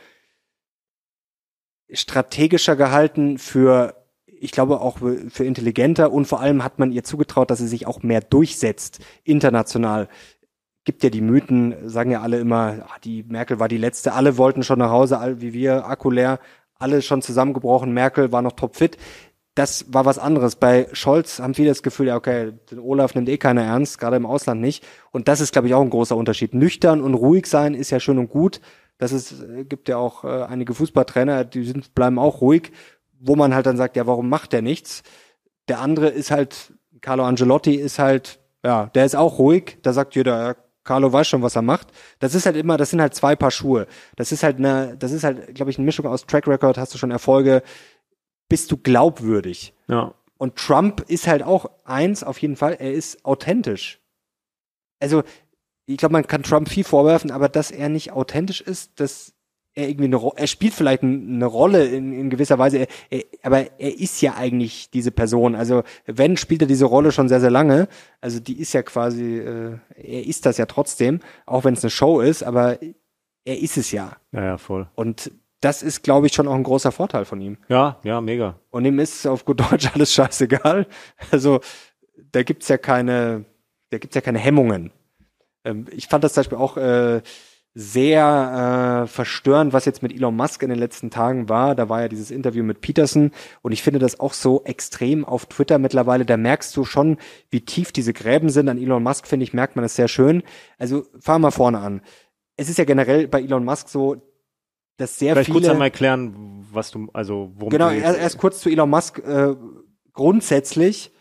strategischer gehalten, für, ich glaube auch für intelligenter und vor allem hat man ihr zugetraut, dass sie sich auch mehr durchsetzt, international. Gibt ja die Mythen, sagen ja alle immer, ach, die Merkel war die Letzte, alle wollten schon nach Hause, all wie wir, Akku leer. Alle schon zusammengebrochen, Merkel war noch topfit. Das war was anderes. Bei Scholz haben viele das Gefühl, ja okay, den Olaf nimmt eh keiner ernst, gerade im Ausland nicht. Und das ist, glaube ich, auch ein großer Unterschied. Nüchtern und ruhig sein ist ja schön und gut. Das ist, gibt ja auch äh, einige Fußballtrainer, die sind, bleiben auch ruhig, wo man halt dann sagt, ja, warum macht der nichts? Der andere ist halt, Carlo Ancelotti ist halt, ja, der ist auch ruhig. Da sagt jeder, ja, Carlo weiß schon, was er macht. Das ist halt immer, das sind halt zwei Paar Schuhe. Das ist halt eine, das ist halt, glaube ich, eine Mischung aus Track Record, hast du schon Erfolge, bist du glaubwürdig. ja. Und Trump ist halt auch eins, auf jeden Fall, er ist authentisch. Also, ich glaube, man kann Trump viel vorwerfen, aber dass er nicht authentisch ist, dass er irgendwie eine Ro- er spielt vielleicht n- eine Rolle in, in gewisser Weise, er, er, aber er ist ja eigentlich diese Person. Also wenn, spielt er diese Rolle schon sehr, sehr lange. Also die ist ja quasi, äh, er ist das ja trotzdem, auch wenn es eine Show ist, aber er ist es ja. Ja, ja, voll. Und das ist, glaube ich, schon auch ein großer Vorteil von ihm. Ja, ja, mega. Und ihm ist auf gut Deutsch alles scheißegal. Also da gibt's ja keine, da gibt's ja keine Hemmungen. Ähm, ich fand das zum Beispiel auch äh, sehr äh, verstörend, was jetzt mit Elon Musk in den letzten Tagen war. Da war ja dieses Interview mit Peterson und ich finde das auch so extrem auf Twitter mittlerweile. Da merkst du schon, wie tief diese Gräben sind. An Elon Musk, finde ich, merkt man das sehr schön. Also fahren wir vorne an. Es ist ja generell bei Elon Musk so, dass sehr Vielleicht viele... kurz einmal erklären, was du, also worum Genau, du erst, erst kurz zu Elon Musk. Äh, grundsätzlich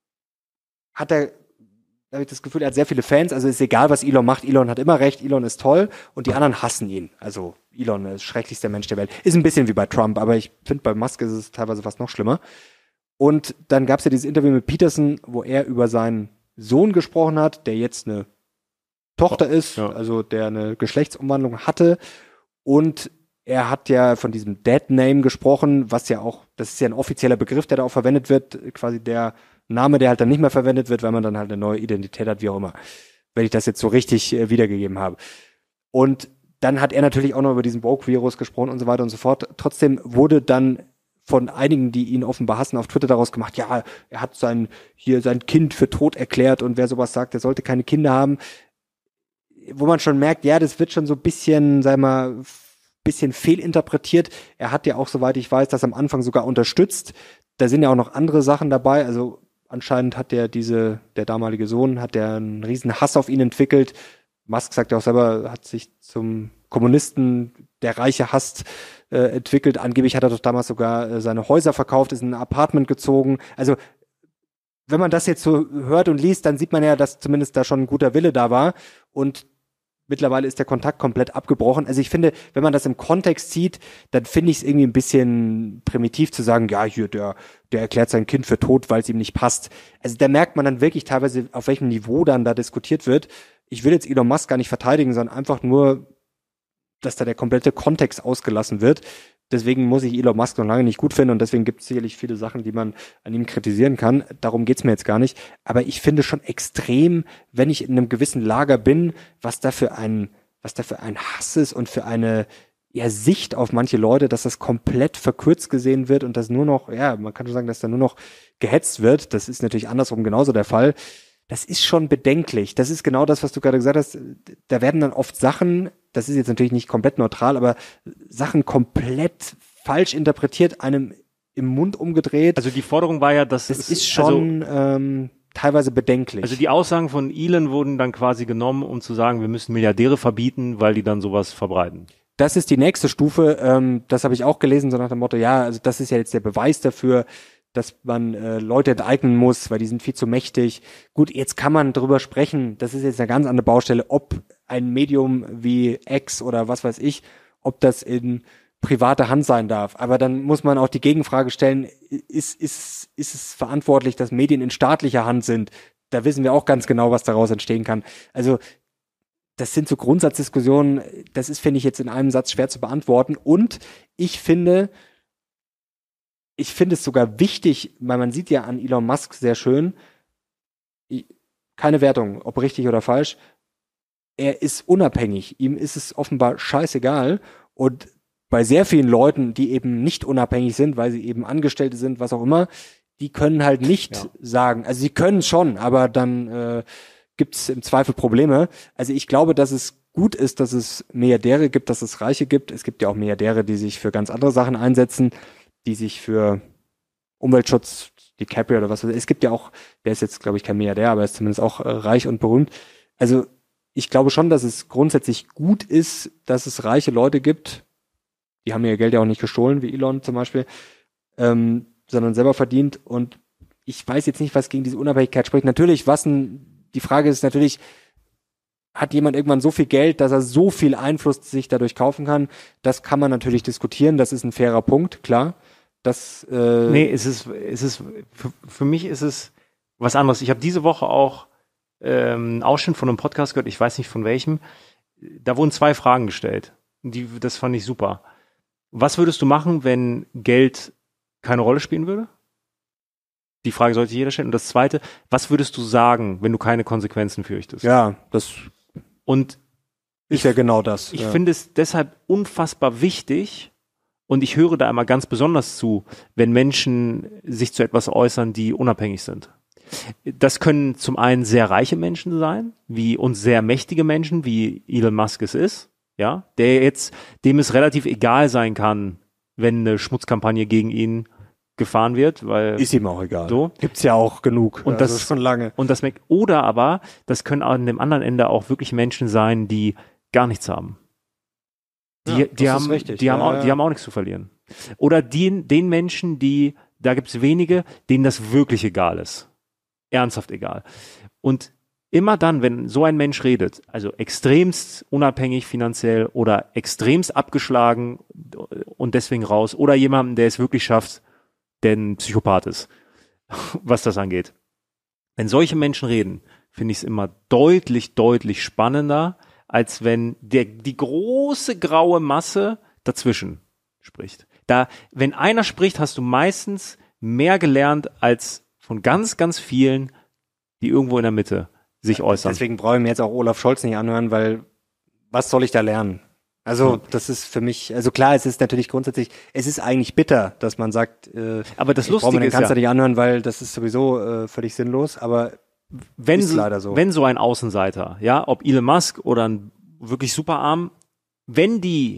hat er, habe ich das Gefühl, er hat sehr viele Fans. Also ist egal, was Elon macht. Elon hat immer recht. Elon ist toll und die anderen hassen ihn. Also Elon ist schrecklichster Mensch der Welt. Ist ein bisschen wie bei Trump, aber ich finde, bei Musk ist es teilweise fast noch schlimmer. Und dann gab es ja dieses Interview mit Peterson, wo er über seinen Sohn gesprochen hat, der jetzt eine Tochter ist, Ja. also der eine Geschlechtsumwandlung hatte. Und er hat ja von diesem Dead Name gesprochen, was ja auch, das ist ja ein offizieller Begriff, der da auch verwendet wird, quasi der Name, der halt dann nicht mehr verwendet wird, weil man dann halt eine neue Identität hat, wie auch immer. Wenn ich das jetzt so richtig äh, wiedergegeben habe. Und dann hat er natürlich auch noch über diesen Woke-Virus gesprochen und so weiter und so fort. Trotzdem wurde dann von einigen, die ihn offenbar hassen, auf Twitter daraus gemacht, ja, er hat sein, hier sein Kind für tot erklärt und wer sowas sagt, der sollte keine Kinder haben. Wo man schon merkt, ja, das wird schon so ein bisschen, sag mal, bisschen fehlinterpretiert. Er hat ja auch, soweit ich weiß, das am Anfang sogar unterstützt. Da sind ja auch noch andere Sachen dabei. Also anscheinend hat der diese, der damalige Sohn, hat der einen riesen Hass auf ihn entwickelt. Musk sagt ja auch selber, hat sich zum Kommunisten, der Reiche hasst, äh, entwickelt. Angeblich hat er doch damals sogar äh, seine Häuser verkauft, ist in ein Apartment gezogen. Also wenn man das jetzt so hört und liest, dann sieht man ja, dass zumindest da schon ein guter Wille da war und mittlerweile ist der Kontakt komplett abgebrochen. Also ich finde, wenn man das im Kontext sieht, dann finde ich es irgendwie ein bisschen primitiv zu sagen, ja, hier, der, der erklärt sein Kind für tot, weil es ihm nicht passt. Also da merkt man dann wirklich teilweise, auf welchem Niveau dann da diskutiert wird. Ich will jetzt Elon Musk gar nicht verteidigen, sondern einfach nur, dass da der komplette Kontext ausgelassen wird. Deswegen muss ich Elon Musk noch lange nicht gut finden und deswegen gibt es sicherlich viele Sachen, die man an ihm kritisieren kann. Darum geht's mir jetzt gar nicht. Aber ich finde schon extrem, wenn ich in einem gewissen Lager bin, was da für ein, was da für ein Hass ist und für eine ja, Sicht auf manche Leute, dass das komplett verkürzt gesehen wird und dass nur noch, ja, man kann schon sagen, dass da nur noch gehetzt wird. Das ist natürlich andersrum genauso der Fall. Das ist schon bedenklich. Das ist genau das, was du gerade gesagt hast. Da werden dann oft Sachen, das ist jetzt natürlich nicht komplett neutral, aber Sachen komplett falsch interpretiert, einem im Mund umgedreht. Also die Forderung war ja, dass das es, ist schon also, ähm, teilweise bedenklich. Also die Aussagen von Elon wurden dann quasi genommen, um zu sagen, wir müssen Milliardäre verbieten, weil die dann sowas verbreiten. Das ist die nächste Stufe. Ähm, das habe ich auch gelesen, so nach dem Motto, ja, also das ist ja jetzt der Beweis dafür, dass man äh, Leute enteignen muss, weil die sind viel zu mächtig. Gut, jetzt kann man drüber sprechen, das ist jetzt eine ganz andere Baustelle, ob ein Medium wie X oder was weiß ich, ob das in private Hand sein darf. Aber dann muss man auch die Gegenfrage stellen, ist, ist, ist es verantwortlich, dass Medien in staatlicher Hand sind? Da wissen wir auch ganz genau, was daraus entstehen kann. Also das sind so Grundsatzdiskussionen, das ist, finde ich, jetzt in einem Satz schwer zu beantworten. Und ich finde, Ich finde es sogar wichtig, weil man sieht ja an Elon Musk sehr schön, keine Wertung, ob richtig oder falsch, er ist unabhängig, ihm ist es offenbar scheißegal und bei sehr vielen Leuten, die eben nicht unabhängig sind, weil sie eben Angestellte sind, was auch immer, die können halt nicht ja. sagen, also sie können schon, aber dann äh, gibt es im Zweifel Probleme. Also ich glaube, dass es gut ist, dass es Milliardäre gibt, dass es Reiche gibt. Es gibt ja auch Milliardäre, die sich für ganz andere Sachen einsetzen, die sich für Umweltschutz, DiCaprio oder was weiß ich, es gibt ja auch, der ist jetzt, glaube ich, kein Milliardär, aber er ist zumindest auch äh, reich und berühmt. Also ich glaube schon, dass es grundsätzlich gut ist, dass es reiche Leute gibt, die haben ihr Geld ja auch nicht gestohlen, wie Elon zum Beispiel, ähm, sondern selber verdient und ich weiß jetzt nicht, was gegen diese Unabhängigkeit spricht. Natürlich, was ein, die Frage ist natürlich, hat jemand irgendwann so viel Geld, dass er so viel Einfluss sich dadurch kaufen kann? Das kann man natürlich diskutieren, das ist ein fairer Punkt, klar. Das, äh nee, es ist, es ist, für, für mich ist es was anderes. Ich habe diese Woche auch ähm, einen Ausschnitt von einem Podcast gehört, ich weiß nicht von welchem. Da wurden zwei Fragen gestellt. Die, das fand ich super. Was würdest du machen, wenn Geld keine Rolle spielen würde? Die Frage sollte jeder stellen. Und das Zweite, was würdest du sagen, wenn du keine Konsequenzen fürchtest? Ja, das und ist ich, ja genau das. Ich ja. finde es deshalb unfassbar wichtig, und ich höre da immer ganz besonders zu, wenn Menschen sich zu etwas äußern, die unabhängig sind. Das können zum einen sehr reiche Menschen sein, wie und sehr mächtige Menschen, wie Elon Musk es ist, ja, der jetzt, dem es relativ egal sein kann, wenn eine Schmutzkampagne gegen ihn gefahren wird, weil ist ihm auch egal. So gibt's ja auch genug. Und das ist schon lange. Und das oder aber das können an dem anderen Ende auch wirklich Menschen sein, die gar nichts haben. Die, ja, die haben, richtig. die ja, haben auch, ja. die haben auch nichts zu verlieren. Oder die, den Menschen, die, da gibt's wenige, denen das wirklich egal ist. Ernsthaft egal. Und immer dann, wenn so ein Mensch redet, also extremst unabhängig finanziell oder extremst abgeschlagen und deswegen raus, oder jemanden, der es wirklich schafft, der ein Psychopath ist, was das angeht. Wenn solche Menschen reden, finde ich es immer deutlich, deutlich spannender, als wenn der, die große graue Masse dazwischen spricht. Da, wenn einer spricht, hast du meistens mehr gelernt als von ganz, ganz vielen, die irgendwo in der Mitte sich äußern. Deswegen brauche ich mir jetzt auch Olaf Scholz nicht anhören, weil was soll ich da lernen? Also das ist für mich, also klar, es ist natürlich grundsätzlich, es ist eigentlich bitter, dass man sagt, äh, aber das ich brauche mir den ist Kanzler ja, nicht anhören, weil das ist sowieso äh, völlig sinnlos, aber wenn ist so, leider so. Wenn so ein Außenseiter, ja, ob Elon Musk oder ein wirklich superarm, wenn die,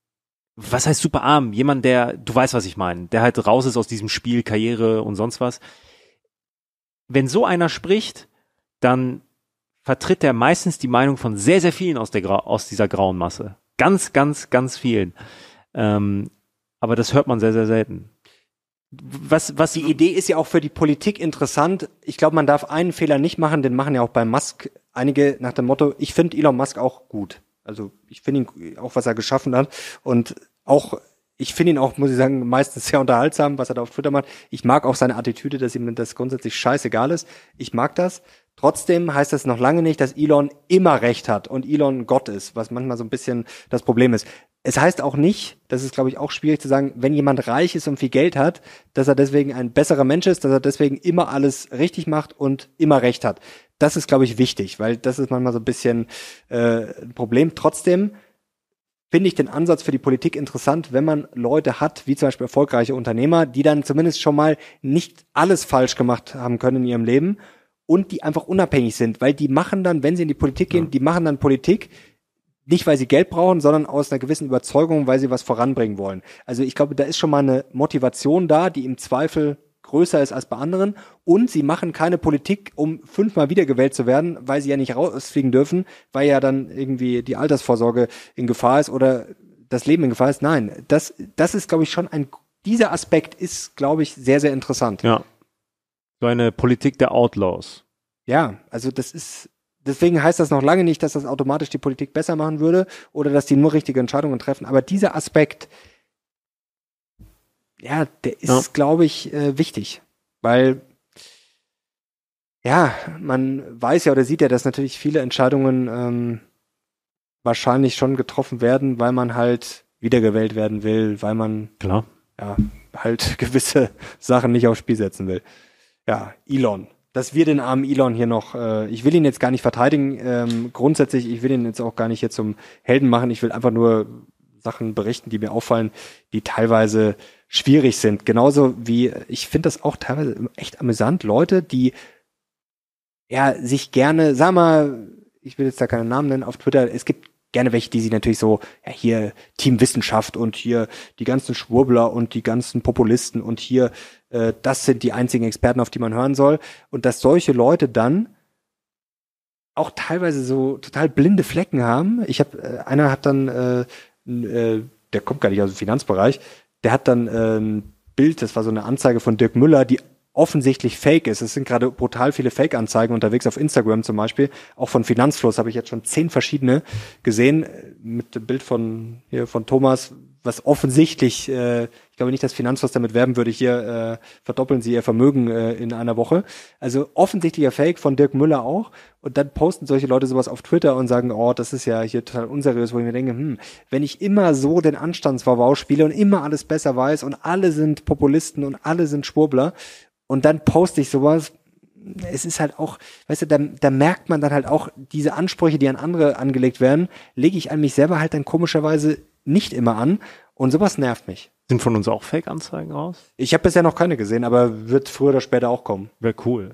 was heißt superarm? Jemand, der, du weißt, was ich meine, der halt raus ist aus diesem Spiel, Karriere und sonst was. Wenn so einer spricht, dann vertritt er meistens die Meinung von sehr, sehr vielen aus der aus dieser grauen Masse. Ganz, ganz, ganz vielen. Ähm, aber das hört man sehr, sehr selten. Was, was Die Idee ist ja auch für die Politik interessant. Ich glaube, man darf einen Fehler nicht machen, den machen ja auch bei Musk einige nach dem Motto, ich finde Elon Musk auch gut. Also ich finde ihn auch, was er geschaffen hat. Und auch, ich finde ihn auch, muss ich sagen, meistens sehr unterhaltsam, was er da auf Twitter macht. Ich mag auch seine Attitüde, dass ihm das grundsätzlich scheißegal ist. Ich mag das. Trotzdem heißt das noch lange nicht, dass Elon immer recht hat und Elon Gott ist, was manchmal so ein bisschen das Problem ist. Es heißt auch nicht, das ist, glaube ich, auch schwierig zu sagen, wenn jemand reich ist und viel Geld hat, dass er deswegen ein besserer Mensch ist, dass er deswegen immer alles richtig macht und immer recht hat. Das ist, glaube ich, wichtig, weil das ist manchmal so ein bisschen äh, ein Problem. Trotzdem finde ich den Ansatz für die Politik interessant, wenn man Leute hat, wie zum Beispiel erfolgreiche Unternehmer, die dann zumindest schon mal nicht alles falsch gemacht haben können in ihrem Leben und die einfach unabhängig sind, weil die machen dann, wenn sie in die Politik gehen, ja. die machen dann Politik, nicht weil sie Geld brauchen, sondern aus einer gewissen Überzeugung, weil sie was voranbringen wollen. Also ich glaube, da ist schon mal eine Motivation da, die im Zweifel größer ist als bei anderen. Und sie machen keine Politik, um fünfmal wiedergewählt zu werden, weil sie ja nicht rausfliegen dürfen, weil ja dann irgendwie die Altersvorsorge in Gefahr ist oder das Leben in Gefahr ist. Nein, das, das ist, glaube ich, schon ein, dieser Aspekt ist, glaube ich, sehr, sehr interessant. Ja. So eine Politik der Outlaws. Ja, also das ist, deswegen heißt das noch lange nicht, dass das automatisch die Politik besser machen würde oder dass die nur richtige Entscheidungen treffen. Aber dieser Aspekt, ja, der ist, ja. glaube ich, äh, wichtig. Weil, ja, man weiß ja oder sieht ja, dass natürlich viele Entscheidungen ähm, wahrscheinlich schon getroffen werden, weil man halt wiedergewählt werden will, weil man Klar. ja halt gewisse Sachen nicht aufs Spiel setzen will. Ja, Elon. Dass wir den armen Elon hier noch, äh, ich will ihn jetzt gar nicht verteidigen, ähm, grundsätzlich, ich will ihn jetzt auch gar nicht hier zum Helden machen, ich will einfach nur Sachen berichten, die mir auffallen, die teilweise schwierig sind. Genauso wie, ich finde das auch teilweise echt amüsant, Leute, die ja sich gerne, sag mal, ich will jetzt da keinen Namen nennen, auf Twitter, es gibt gerne welche, die sich natürlich so, ja hier Team Wissenschaft und hier die ganzen Schwurbler und die ganzen Populisten und hier äh, das sind die einzigen Experten, auf die man hören soll. Und dass solche Leute dann auch teilweise so total blinde Flecken haben. Ich habe, äh, einer hat dann, äh, äh, der kommt gar nicht aus dem Finanzbereich, der hat dann äh, ein Bild, das war so eine Anzeige von Dirk Müller, die offensichtlich fake ist. Es sind gerade brutal viele Fake-Anzeigen unterwegs auf Instagram zum Beispiel. Auch von Finanzfluss habe ich jetzt schon zehn verschiedene gesehen mit dem Bild von hier von Thomas, was offensichtlich, äh, ich glaube nicht, dass Finanzfluss damit werben würde, hier äh, verdoppeln sie ihr Vermögen äh, in einer Woche. Also offensichtlicher Fake von Dirk Müller auch. Und dann posten solche Leute sowas auf Twitter und sagen, oh, das ist ja hier total unseriös, wo ich mir denke, hm, wenn ich immer so den Anstandsvauxhau spiele und immer alles besser weiß und alle sind Populisten und alle sind Schwurbler, und dann poste ich sowas, es ist halt auch, weißt du, da, da merkt man dann halt auch, diese Ansprüche, die an andere angelegt werden, lege ich an mich selber halt dann komischerweise nicht immer an und sowas nervt mich. Sind von uns auch Fake-Anzeigen raus? Ich habe bisher noch keine gesehen, aber wird früher oder später auch kommen. Wäre cool.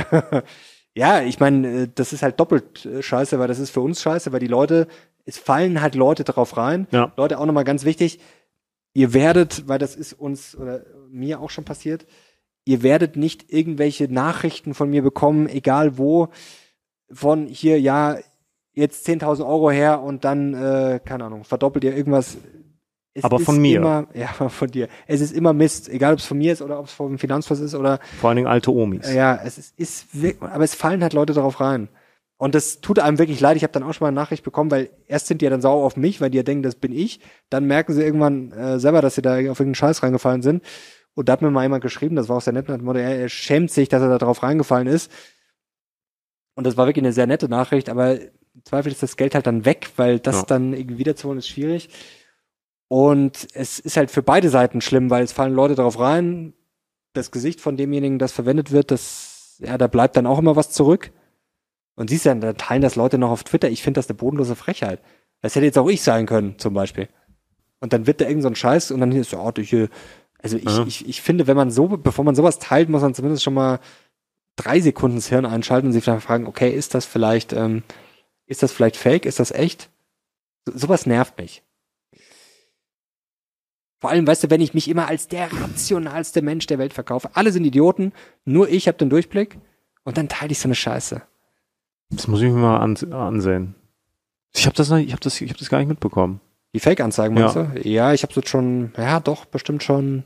Ja, ich meine, das ist halt doppelt scheiße, weil das ist für uns scheiße, weil die Leute, es fallen halt Leute drauf rein. Ja. Leute, auch nochmal ganz wichtig, ihr werdet, weil das ist uns oder mir auch schon passiert, ihr werdet nicht irgendwelche Nachrichten von mir bekommen, egal wo, von hier, ja, jetzt zehntausend Euro her und dann, äh, keine Ahnung, verdoppelt ihr irgendwas. Es Aber ist von mir. Immer, ja, von dir. Es ist immer Mist, egal ob es von mir ist oder ob es vom Finanzfluss ist oder. Vor allen Dingen alte Omis. Ja, es ist, ist wirklich, aber es fallen halt Leute darauf rein. Und das tut einem wirklich leid. Ich habe dann auch schon mal eine Nachricht bekommen, weil erst sind die ja dann sauer auf mich, weil die ja denken, das bin ich. Dann merken sie irgendwann äh, selber, dass sie da auf irgendeinen Scheiß reingefallen sind. Und da hat mir mal jemand geschrieben, das war auch sehr nett, er, er schämt sich, dass er da drauf reingefallen ist. Und das war wirklich eine sehr nette Nachricht, aber im Zweifel ist das Geld halt dann weg, weil das ja. dann irgendwie wiederzuholen ist schwierig. Und es ist halt für beide Seiten schlimm, weil es fallen Leute drauf rein, das Gesicht von demjenigen, das verwendet wird, das, ja, da bleibt dann auch immer was zurück. Und siehst du, da teilen das Leute noch auf Twitter. Ich finde das eine bodenlose Frechheit. Das hätte jetzt auch ich sein können, zum Beispiel. Und dann wird da irgend so ein Scheiß und dann ist so, oh, du hier, also ich, ja. ich, ich finde, wenn man so, bevor man sowas teilt, muss man zumindest schon mal drei Sekunden das Hirn einschalten und sich vielleicht fragen, okay, ist das vielleicht, ähm, ist das vielleicht fake? Ist das echt? So, sowas nervt mich. Vor allem, weißt du, wenn ich mich immer als der rationalste Mensch der Welt verkaufe, alle sind Idioten, nur ich habe den Durchblick und dann teile ich so eine Scheiße. Das muss ich mir mal an, ansehen. Ich habe das, ich hab das, ich hab das gar nicht mitbekommen. Die Fake-Anzeigen, meinst Ja. du? Ja, ich habe jetzt schon, ja doch, bestimmt schon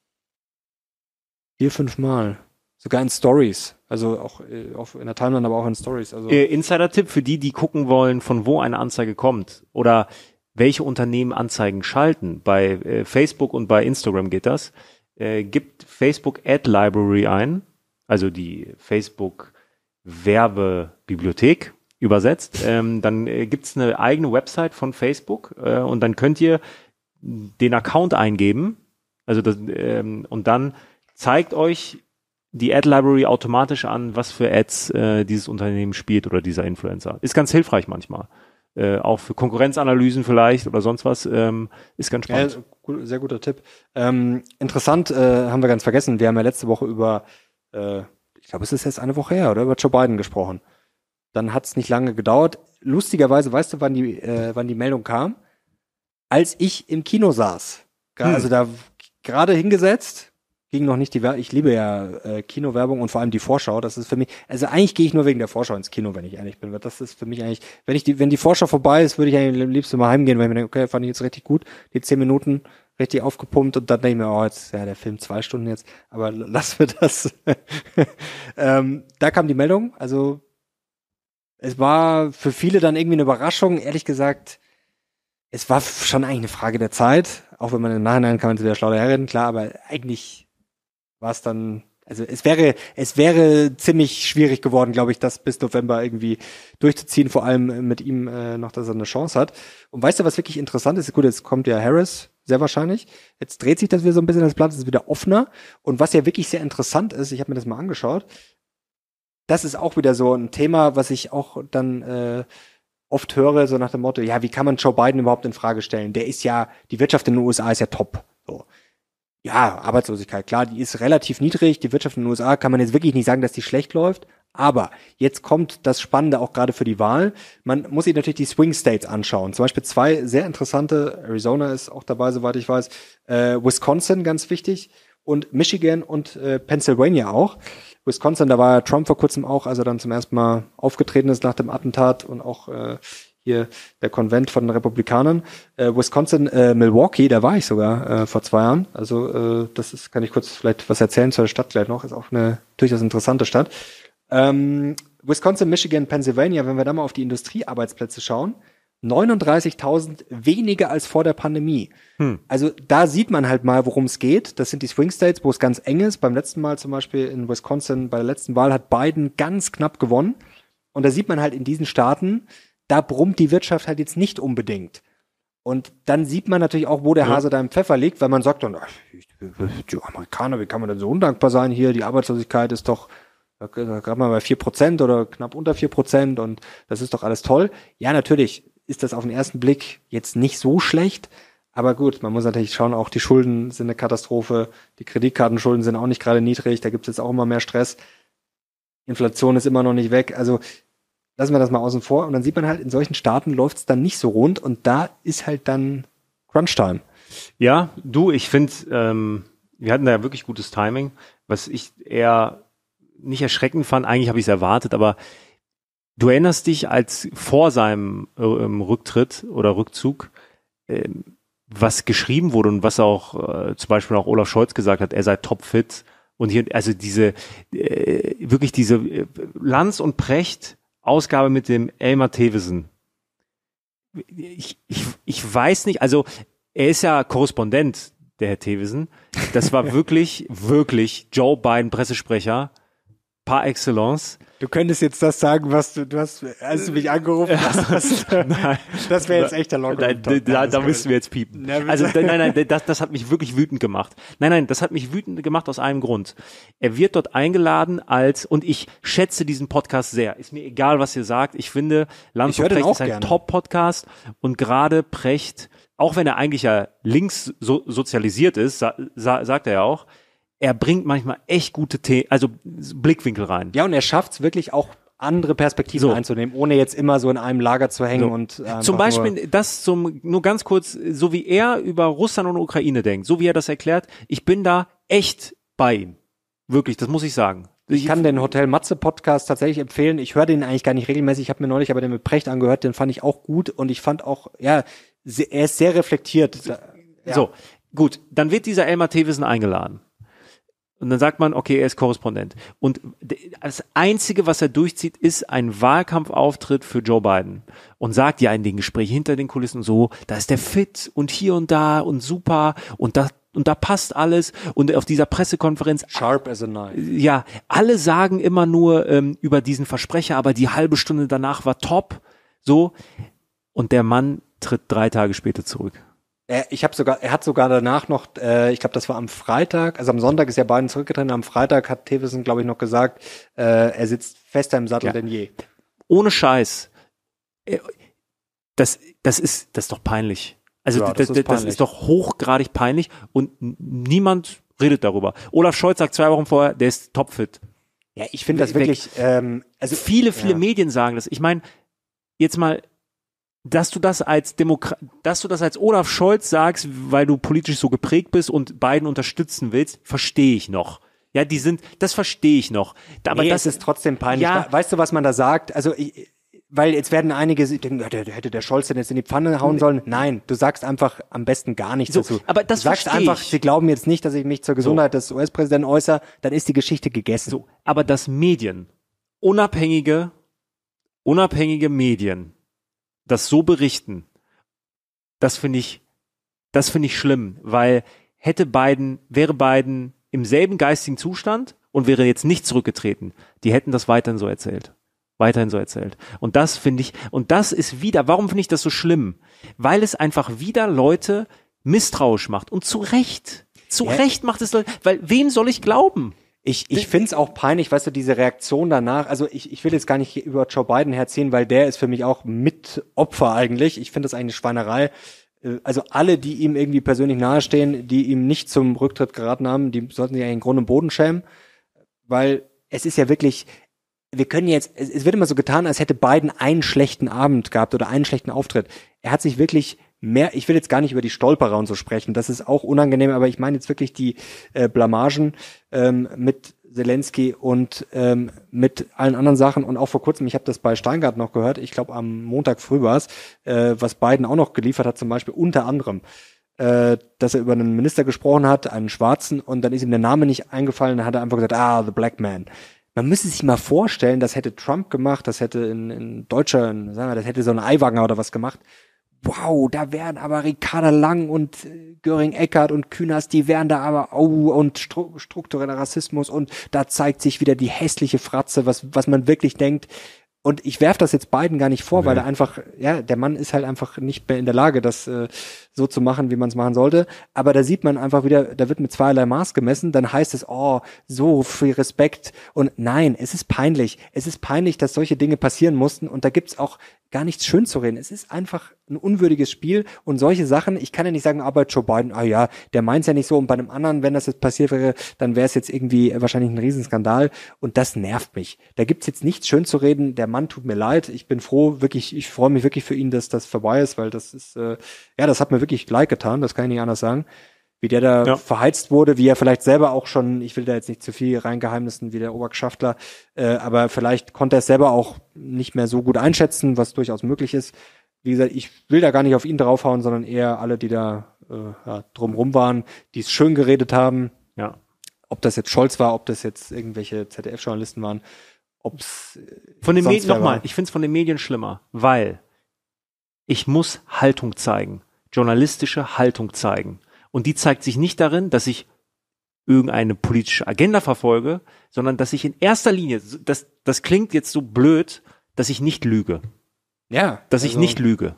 vier, fünf Mal. Sogar in Stories. Also auch äh, auf, in der Timeline, aber auch in Stories. Also Äh, Insider-Tipp für die, die gucken wollen, von wo eine Anzeige kommt oder welche Unternehmen Anzeigen schalten. Bei äh, Facebook und bei Instagram geht das. Äh, gibt Facebook Ad Library ein, also die Facebook Werbebibliothek übersetzt. Ähm, dann äh, gibt's eine eigene Website von Facebook äh, und dann könnt ihr den Account eingeben. Also das, ähm, und dann zeigt euch die Ad Library automatisch an, was für Ads äh, dieses Unternehmen spielt oder dieser Influencer. Ist ganz hilfreich manchmal. Äh, auch für Konkurrenzanalysen vielleicht oder sonst was. Ähm, ist ganz ja, spannend. gut, sehr guter Tipp. Ähm, interessant, äh, haben wir ganz vergessen. Wir haben ja letzte Woche über, äh, ich glaube, es ist jetzt eine Woche her, oder über Joe Biden gesprochen. Dann hat es nicht lange gedauert. Lustigerweise, weißt du, wann die, äh, wann die Meldung kam? Als ich im Kino saß. Gra- Hm. Also da gerade hingesetzt, ging noch nicht die Werbung. Ich liebe ja äh, Kinowerbung und vor allem die Vorschau. Das ist für mich, also eigentlich gehe ich nur wegen der Vorschau ins Kino, wenn ich ehrlich bin. Weil das ist für mich eigentlich, wenn ich die, wenn die Vorschau vorbei ist, würde ich eigentlich am liebsten mal heimgehen, weil ich mir denke, okay, fand ich jetzt richtig gut. Die zehn Minuten richtig aufgepumpt und dann denke ich mir, oh, jetzt, ja, der Film zwei Stunden jetzt, aber l- lassen wir das. ähm, da kam die Meldung, also es war für viele dann irgendwie eine Überraschung, ehrlich gesagt. Es war schon eigentlich eine Frage der Zeit, auch wenn man im Nachhinein kann man es wieder schlau daherreden, klar, aber eigentlich war es dann, also es wäre, es wäre ziemlich schwierig geworden, glaube ich, das bis November irgendwie durchzuziehen, vor allem mit ihm äh, noch, dass er eine Chance hat. Und weißt du, was wirklich interessant ist? Gut, jetzt kommt ja Harris, sehr wahrscheinlich. Jetzt dreht sich das wieder so ein bisschen, das Blatt ist wieder offener. Und was ja wirklich sehr interessant ist, ich habe mir das mal angeschaut, das ist auch wieder so ein Thema, was ich auch dann äh, oft höre, so nach dem Motto, ja, wie kann man Joe Biden überhaupt in Frage stellen? Der ist ja, die Wirtschaft in den U S A ist ja top. So. Ja, Arbeitslosigkeit, klar, die ist relativ niedrig. Die Wirtschaft in den U S A kann man jetzt wirklich nicht sagen, dass die schlecht läuft. Aber jetzt kommt das Spannende auch gerade für die Wahl. Man muss sich natürlich die Swing States anschauen. Zum Beispiel zwei sehr interessante, Arizona ist auch dabei, soweit ich weiß, äh, Wisconsin, ganz wichtig, und Michigan und äh, Pennsylvania auch. Wisconsin, da war Trump vor kurzem auch, als er dann zum ersten Mal aufgetreten ist nach dem Attentat und auch äh, hier der Konvent von den Republikanern. Äh, Wisconsin, äh, Milwaukee, da war ich sogar äh, vor zwei Jahren. Also äh, das ist, kann ich kurz vielleicht was erzählen zur Stadt gleich noch. Ist auch eine durchaus interessante Stadt. Ähm, Wisconsin, Michigan, Pennsylvania, wenn wir da mal auf die Industriearbeitsplätze schauen, neununddreißigtausend weniger als vor der Pandemie. Hm. Also da sieht man halt mal, worum es geht. Das sind die Swing States, wo es ganz eng ist. Beim letzten Mal zum Beispiel in Wisconsin, bei der letzten Wahl hat Biden ganz knapp gewonnen. Und da sieht man halt in diesen Staaten, da brummt die Wirtschaft halt jetzt nicht unbedingt. Und dann sieht man natürlich auch, wo der Hase da im Pfeffer liegt, weil man sagt dann, ach, die Amerikaner, wie kann man denn so undankbar sein hier? Die Arbeitslosigkeit ist doch gerade mal bei vier Prozent oder knapp unter vier Prozent und das ist doch alles toll. Ja, natürlich ist das auf den ersten Blick jetzt nicht so schlecht, aber gut, man muss natürlich schauen, auch die Schulden sind eine Katastrophe, die Kreditkartenschulden sind auch nicht gerade niedrig, da gibt es jetzt auch immer mehr Stress. Inflation ist immer noch nicht weg, also lassen wir das mal außen vor und dann sieht man halt, in solchen Staaten läuft es dann nicht so rund und da ist halt dann Crunch-Time. Ja, du, ich finde, ähm, wir hatten da ja wirklich gutes Timing, was ich eher nicht erschreckend fand, eigentlich habe ich es erwartet, aber du erinnerst dich, als vor seinem äh, Rücktritt oder Rückzug, äh, was geschrieben wurde und was auch äh, zum Beispiel auch Olaf Scholz gesagt hat, er sei topfit und hier, also diese, äh, wirklich diese äh, Lanz und Precht Ausgabe mit dem Elmar Thewissen. Ich, ich, ich weiß nicht, also er ist ja Korrespondent, der Herr Thewissen. Das war wirklich, wirklich Joe Biden Pressesprecher par excellence. Du könntest jetzt das sagen, was du, du hast, als du mich angerufen hast, hast Nein. das wäre jetzt echt der Locker. Nein, da, da, da müssen wir jetzt piepen. Na, bitte. Also nein, nein, das, das hat mich wirklich wütend gemacht. Nein, nein, das hat mich wütend gemacht aus einem Grund. Er wird dort eingeladen als, und ich schätze diesen Podcast sehr. Ist mir egal, was ihr sagt. Ich finde, Lanz Ich höre und den Precht auch ist ein gerne. Top-Podcast und gerade Precht, auch wenn er eigentlich ja links so, sozialisiert ist, sa, sa, sagt er ja auch, er bringt manchmal echt gute The- also Blickwinkel rein. Ja, und er schafft es wirklich auch, andere Perspektiven So. einzunehmen, ohne jetzt immer so in einem Lager zu hängen. So. Und einfach Zum Beispiel nur, das zum, nur ganz kurz, so wie er über Russland und Ukraine denkt, so wie er das erklärt, ich bin da echt bei ihm. Wirklich, das muss ich sagen. ich kann den Hotel Matze Podcast tatsächlich empfehlen. Ich höre den eigentlich gar nicht regelmäßig. Ich habe mir neulich aber den mit Precht angehört, den fand ich auch gut und ich fand auch, ja, sehr, er ist sehr reflektiert. Ja. So, gut, dann wird dieser Elmar Thewissen eingeladen. Und dann sagt man, okay, er ist Korrespondent. Und das Einzige, was er durchzieht, ist ein Wahlkampfauftritt für Joe Biden. Und sagt ja in den Gesprächen hinter den Kulissen und so, da ist der fit und hier und da und super und da, und da passt alles. Und auf dieser Pressekonferenz. Sharp as a knife. Ja, alle sagen immer nur ähm, über diesen Versprecher, aber die halbe Stunde danach war top. So. Und der Mann tritt drei Tage später zurück. Er, ich habe sogar, er hat sogar danach noch, äh, ich glaube, das war am Freitag, also am Sonntag ist ja Biden zurückgetreten, am Freitag hat Thewissen, glaube ich, noch gesagt, äh, er sitzt fester im Sattel ja. denn je. Ohne Scheiß. Das, das ist, das ist doch peinlich. Also ja, das, das, das, ist peinlich. das ist doch hochgradig peinlich und niemand redet darüber. Olaf Scholz sagt zwei Wochen vorher, der ist topfit. Ja, ich finde das wirklich, ähm, also viele, viele ja. Medien sagen das. Ich meine, jetzt mal, dass du das als Demokrat, dass du das als Olaf Scholz sagst, weil du politisch so geprägt bist und Biden unterstützen willst, verstehe ich noch. Ja, die sind, das verstehe ich noch. Aber nee, das ist trotzdem peinlich. Ja. Weißt du, was man da sagt? Also, ich, weil jetzt werden einige denken, ja, der, hätte der Scholz denn jetzt in die Pfanne hauen sollen? Nein, du sagst einfach am besten gar nichts so, dazu. Aber das du sagst verstehe einfach, ich. sie glauben jetzt nicht, dass ich mich zur Gesundheit so. des U S-Präsidenten äußere, dann ist die Geschichte gegessen. So, aber dass Medien, unabhängige, unabhängige Medien, das so berichten, das finde ich, das finde ich schlimm, weil hätte Biden, wäre Biden im selben geistigen Zustand und wäre jetzt nicht zurückgetreten, die hätten das weiterhin so erzählt. Weiterhin so erzählt. Und das finde ich, und das ist wieder, warum finde ich das so schlimm? Weil es einfach wieder Leute misstrauisch macht. Und zu Recht. Zu ja. Recht macht es Leute, weil wem soll ich glauben? Ich, ich finde es auch peinlich, weißt du, diese Reaktion danach, also ich, ich will jetzt gar nicht über Joe Biden herziehen, weil der ist für mich auch mit Opfer eigentlich. Ich finde das eigentlich eine Schweinerei. Also alle, die ihm irgendwie persönlich nahestehen, die ihm nicht zum Rücktritt geraten haben, die sollten sich eigentlich in Grund und Boden schämen, weil es ist ja wirklich, wir können jetzt, es wird immer so getan, als hätte Biden einen schlechten Abend gehabt oder einen schlechten Auftritt. Er hat sich wirklich mehr, ich will jetzt gar nicht über die Stolperer und so sprechen, das ist auch unangenehm, aber ich meine jetzt wirklich die äh, Blamagen ähm, mit Zelensky und ähm, mit allen anderen Sachen und auch vor kurzem, ich habe das bei Steingart noch gehört, ich glaube am Montag früh war es, äh, was Biden auch noch geliefert hat, zum Beispiel unter anderem, äh, dass er über einen Minister gesprochen hat, einen Schwarzen, und dann ist ihm der Name nicht eingefallen, dann hat er einfach gesagt, ah, the black man. Man müsste sich mal vorstellen, das hätte Trump gemacht, das hätte in, in Deutscher, in, sagen wir, das hätte so ein Aiwanger oder was gemacht. Wow, da wären aber Ricarda Lang und äh, Göring-Eckardt und Künast, die wären da aber, oh, und stru- struktureller Rassismus, und da zeigt sich wieder die hässliche Fratze, was was man wirklich denkt. Und ich werf das jetzt Biden gar nicht vor, okay. weil er einfach, ja, der Mann ist halt einfach nicht mehr in der Lage, das äh, so zu machen, wie man es machen sollte. Aber da sieht man einfach wieder, da wird mit zweierlei Maß gemessen. Dann heißt es, oh, so viel Respekt. Und nein, es ist peinlich. Es ist peinlich, dass solche Dinge passieren mussten. Und da gibt's auch gar nichts schön zu reden. Es ist einfach ein unwürdiges Spiel. Und solche Sachen, ich kann ja nicht sagen, aber Joe Biden, ah ja, der meint's ja nicht so. Und bei einem anderen, wenn das jetzt passiert wäre, dann wäre es jetzt irgendwie wahrscheinlich ein Riesenskandal. Und das nervt mich. Da gibt's jetzt nichts schön zu reden. Der Mann tut mir leid. Ich bin froh, wirklich, ich freue mich wirklich für ihn, dass das vorbei ist, weil das ist, äh, ja, das hat mir wirklich leid getan. Das kann ich nicht anders sagen. Wie der da ja. verheizt wurde, wie er vielleicht selber auch schon, ich will da jetzt nicht zu viel reingeheimnissen wie der Obergeschäftler, äh, aber vielleicht konnte er es selber auch nicht mehr so gut einschätzen, was durchaus möglich ist. Wie gesagt, ich will da gar nicht auf ihn draufhauen, sondern eher alle, die da äh, ja, drumrum waren, die es schön geredet haben. Ja. Ob das jetzt Scholz war, ob das jetzt irgendwelche Z D F-Journalisten waren, ob's von den Medien nochmal. Ich finde es von den Medien schlimmer, weil ich muss Haltung zeigen, journalistische Haltung zeigen. Und die zeigt sich nicht darin, dass ich irgendeine politische Agenda verfolge, sondern dass ich in erster Linie, das, das klingt jetzt so blöd, dass ich nicht lüge. Ja. Dass also, ich nicht lüge.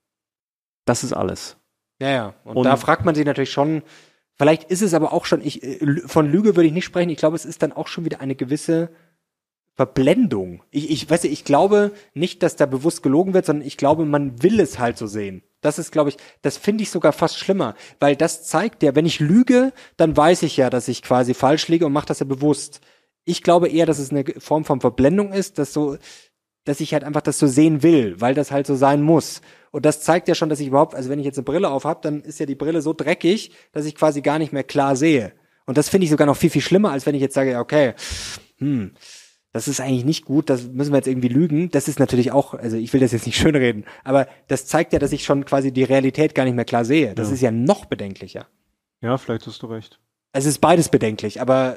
Das ist alles. Ja, ja. Und, Und da fragt man sich natürlich schon, vielleicht ist es aber auch schon, ich, von Lüge würde ich nicht sprechen, ich glaube, es ist dann auch schon wieder eine gewisse Verblendung. Ich, ich weiß nicht, ich glaube nicht, dass da bewusst gelogen wird, sondern ich glaube, man will es halt so sehen. Das ist, glaube ich, das finde ich sogar fast schlimmer, weil das zeigt ja, wenn ich lüge, dann weiß ich ja, dass ich quasi falsch liege und mache das ja bewusst. Ich glaube eher, dass es eine Form von Verblendung ist, dass so, dass ich halt einfach das so sehen will, weil das halt so sein muss. Und das zeigt ja schon, dass ich überhaupt, also wenn ich jetzt eine Brille auf habe, dann ist ja die Brille so dreckig, dass ich quasi gar nicht mehr klar sehe. Und das finde ich sogar noch viel, viel schlimmer, als wenn ich jetzt sage, ja, okay, hm, Das ist eigentlich nicht gut, das müssen wir jetzt irgendwie lügen. Das ist natürlich auch, also ich will das jetzt nicht schönreden, aber das zeigt ja, dass ich schon quasi die Realität gar nicht mehr klar sehe. Das Ja. ist ja noch bedenklicher. Ja, vielleicht hast du recht. Es ist beides bedenklich, aber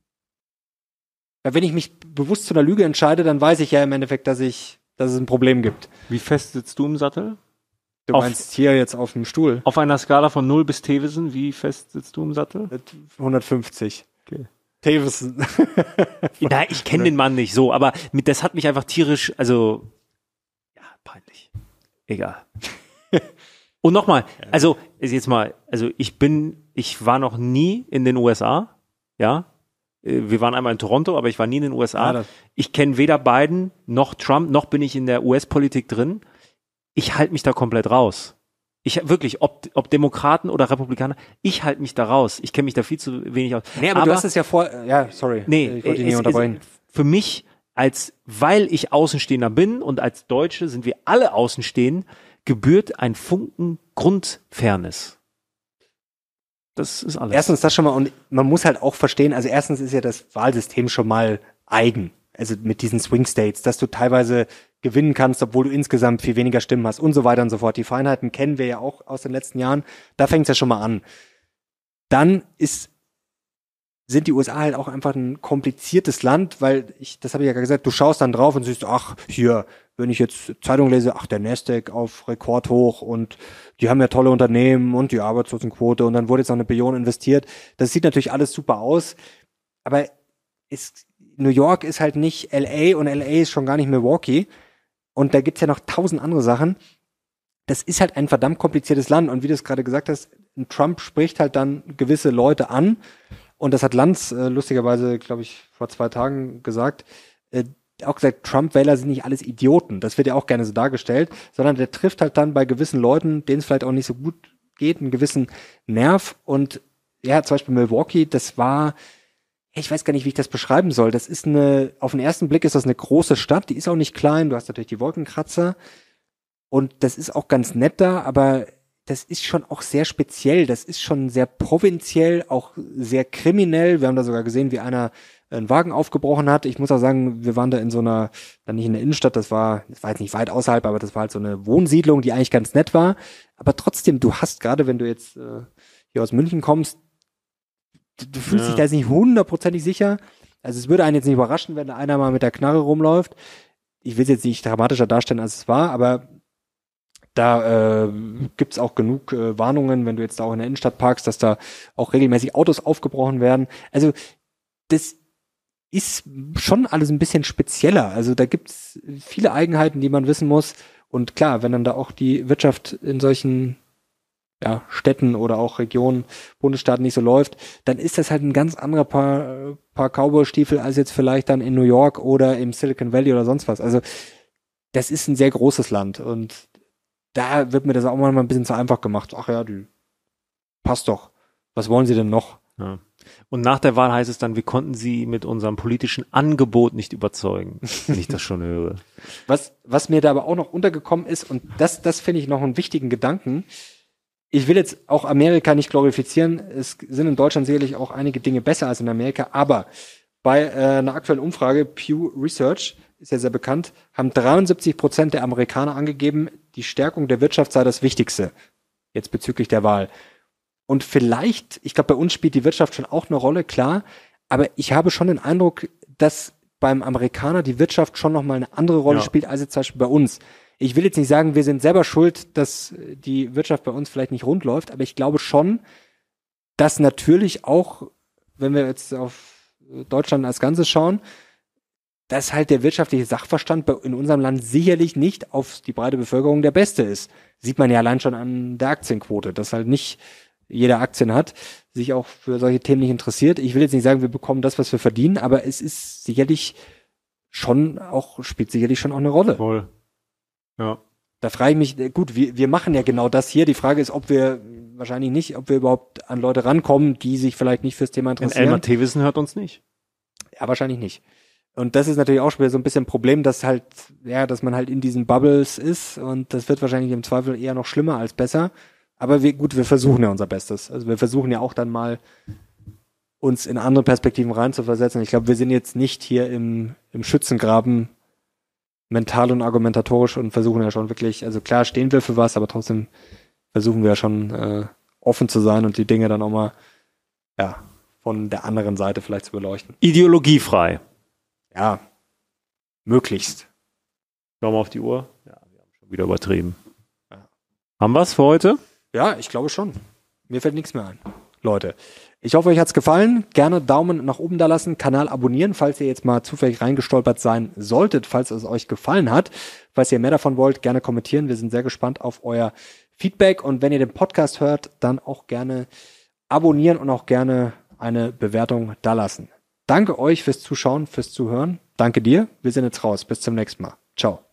weil wenn ich mich bewusst zu einer Lüge entscheide, dann weiß ich ja im Endeffekt, dass ich, dass es ein Problem gibt. Wie fest sitzt du im Sattel? Du Auf- meinst hier jetzt auf dem Stuhl? Auf einer Skala von null bis Thewissen, wie fest sitzt du im Sattel? hundertfünfzig. Okay. Davison. Nein, ich kenne den Mann nicht so, aber mit, das hat mich einfach tierisch, also, ja, peinlich. Egal. Und nochmal, also, ist jetzt mal, also ich bin, ich war noch nie in den U S A, ja. Äh, Wir waren einmal in Toronto, aber ich war nie in den U S A. Ja, das- Ich kenne weder Biden noch Trump, noch bin ich in der U S-Politik drin. Ich halte mich da komplett raus. Ich wirklich, ob, ob Demokraten oder Republikaner, ich halte mich da raus. Ich kenne mich da viel zu wenig aus. Nee, aber, du hast es ja vor, ja, sorry. Nee, ich wollte dich nicht es, unterbrechen. es, für mich, als, weil ich Außenstehender bin und als Deutsche sind wir alle Außenstehend, gebührt ein Funken Grundfairness. Das ist alles. Erstens das schon mal, und man muss halt auch verstehen, also erstens ist ja das Wahlsystem schon mal eigen. Also mit diesen Swing States, dass du teilweise gewinnen kannst, obwohl du insgesamt viel weniger Stimmen hast und so weiter und so fort. Die Feinheiten kennen wir ja auch aus den letzten Jahren. Da fängt es ja schon mal an. Dann ist, sind die U S A halt auch einfach ein kompliziertes Land, weil ich, das habe ich ja gesagt, du schaust dann drauf und siehst, ach, hier, wenn ich jetzt Zeitung lese, ach, der Nasdaq auf Rekordhoch und die haben ja tolle Unternehmen und die Arbeitslosenquote und dann wurde jetzt noch eine Billion investiert. Das sieht natürlich alles super aus, aber ist, New York ist halt nicht L A und L A ist schon gar nicht Milwaukee und da gibt's ja noch tausend andere Sachen. Das ist halt ein verdammt kompliziertes Land und wie du es gerade gesagt hast, ein Trump spricht halt dann gewisse Leute an und das hat Lanz äh, lustigerweise, glaube ich, vor zwei Tagen gesagt, äh, auch gesagt, Trump-Wähler sind nicht alles Idioten. Das wird ja auch gerne so dargestellt, sondern der trifft halt dann bei gewissen Leuten, denen es vielleicht auch nicht so gut geht, einen gewissen Nerv und ja, zum Beispiel Milwaukee, das war, ich weiß gar nicht, wie ich das beschreiben soll. Das ist eine, auf den ersten Blick ist das eine große Stadt, die ist auch nicht klein, du hast natürlich die Wolkenkratzer und das ist auch ganz nett da, aber das ist schon auch sehr speziell, das ist schon sehr provinziell, auch sehr kriminell. Wir haben da sogar gesehen, wie einer einen Wagen aufgebrochen hat. Ich muss auch sagen, wir waren da in so einer, dann nicht in der Innenstadt, das war, das war jetzt nicht weit außerhalb, aber das war halt so eine Wohnsiedlung, die eigentlich ganz nett war. Aber trotzdem, du hast gerade, wenn du jetzt äh, hier aus München kommst, du, du fühlst Ja. dich da jetzt nicht hundertprozentig sicher. Also es würde einen jetzt nicht überraschen, wenn da einer mal mit der Knarre rumläuft. Ich will es jetzt nicht dramatischer darstellen, als es war, aber da äh, gibt's auch genug äh, Warnungen, wenn du jetzt da auch in der Innenstadt parkst, dass da auch regelmäßig Autos aufgebrochen werden. Also das ist schon alles ein bisschen spezieller. Also da gibt's viele Eigenheiten, die man wissen muss. Und klar, wenn dann da auch die Wirtschaft in solchen ja, Städten oder auch Regionen, Bundesstaaten nicht so läuft, dann ist das halt ein ganz anderer Paar, Paar Cowboy-Stiefel als jetzt vielleicht dann in New York oder im Silicon Valley oder sonst was. Also das ist ein sehr großes Land und da wird mir das auch manchmal ein bisschen zu einfach gemacht. Ach ja, die passt doch. Was wollen Sie denn noch? Ja. Und nach der Wahl heißt es dann, wir konnten sie mit unserem politischen Angebot nicht überzeugen, wenn ich das schon höre. Was, was mir da aber auch noch untergekommen ist, und das, das finde ich noch einen wichtigen Gedanken. Ich will jetzt auch Amerika nicht glorifizieren. Es sind in Deutschland sicherlich auch einige Dinge besser als in Amerika, aber bei äh, einer aktuellen Umfrage, Pew Research, ist ja sehr bekannt, haben dreiundsiebzig Prozent der Amerikaner angegeben, die Stärkung der Wirtschaft sei das Wichtigste, jetzt bezüglich der Wahl. Und vielleicht, ich glaube, bei uns spielt die Wirtschaft schon auch eine Rolle, klar, aber ich habe schon den Eindruck, dass beim Amerikaner die Wirtschaft schon nochmal eine andere Rolle Ja. spielt, als jetzt zum Beispiel bei uns. Ich will jetzt nicht sagen, wir sind selber schuld, dass die Wirtschaft bei uns vielleicht nicht rund läuft, aber ich glaube schon, dass natürlich auch, wenn wir jetzt auf Deutschland als Ganzes schauen, dass halt der wirtschaftliche Sachverstand bei- in unserem Land sicherlich nicht auf die breite Bevölkerung der beste ist. Sieht man ja allein schon an der Aktienquote, dass halt nicht jeder Aktien hat, sich auch für solche Themen nicht interessiert. Ich will jetzt nicht sagen, wir bekommen das, was wir verdienen, aber es ist sicherlich schon auch, spielt sicherlich schon auch eine Rolle. Voll. Ja. Da frage ich mich, äh, gut, wir, wir machen ja genau das hier. Die Frage ist, ob wir, wahrscheinlich nicht, ob wir überhaupt an Leute rankommen, die sich vielleicht nicht fürs Thema Und interessieren. Elmar Thewissen hört uns nicht. Ja, wahrscheinlich nicht. Und das ist natürlich auch schon wieder so ein bisschen ein Problem, dass halt, ja, dass man halt in diesen Bubbles ist und das wird wahrscheinlich im Zweifel eher noch schlimmer als besser. Aber wir, gut, wir versuchen ja unser Bestes. Also wir versuchen ja auch dann mal uns in andere Perspektiven reinzuversetzen. Ich glaube, wir sind jetzt nicht hier im, im Schützengraben mental und argumentatorisch und versuchen ja schon wirklich, also klar stehen wir für was, aber trotzdem versuchen wir ja schon äh, offen zu sein und die Dinge dann auch mal ja, von der anderen Seite vielleicht zu beleuchten. Ideologiefrei. Ja, möglichst. Schauen wir auf die Uhr. Ja, wir haben schon wieder übertrieben. Ja. Haben wir es für heute? Ja, ich glaube schon. Mir fällt nichts mehr ein. Leute, ich hoffe, euch hat's gefallen. Gerne Daumen nach oben da lassen, Kanal abonnieren, falls ihr jetzt mal zufällig reingestolpert sein solltet, falls es euch gefallen hat. Falls ihr mehr davon wollt, gerne kommentieren. Wir sind sehr gespannt auf euer Feedback. Und wenn ihr den Podcast hört, dann auch gerne abonnieren und auch gerne eine Bewertung da lassen. Danke euch fürs Zuschauen, fürs Zuhören. Danke dir. Wir sind jetzt raus. Bis zum nächsten Mal. Ciao.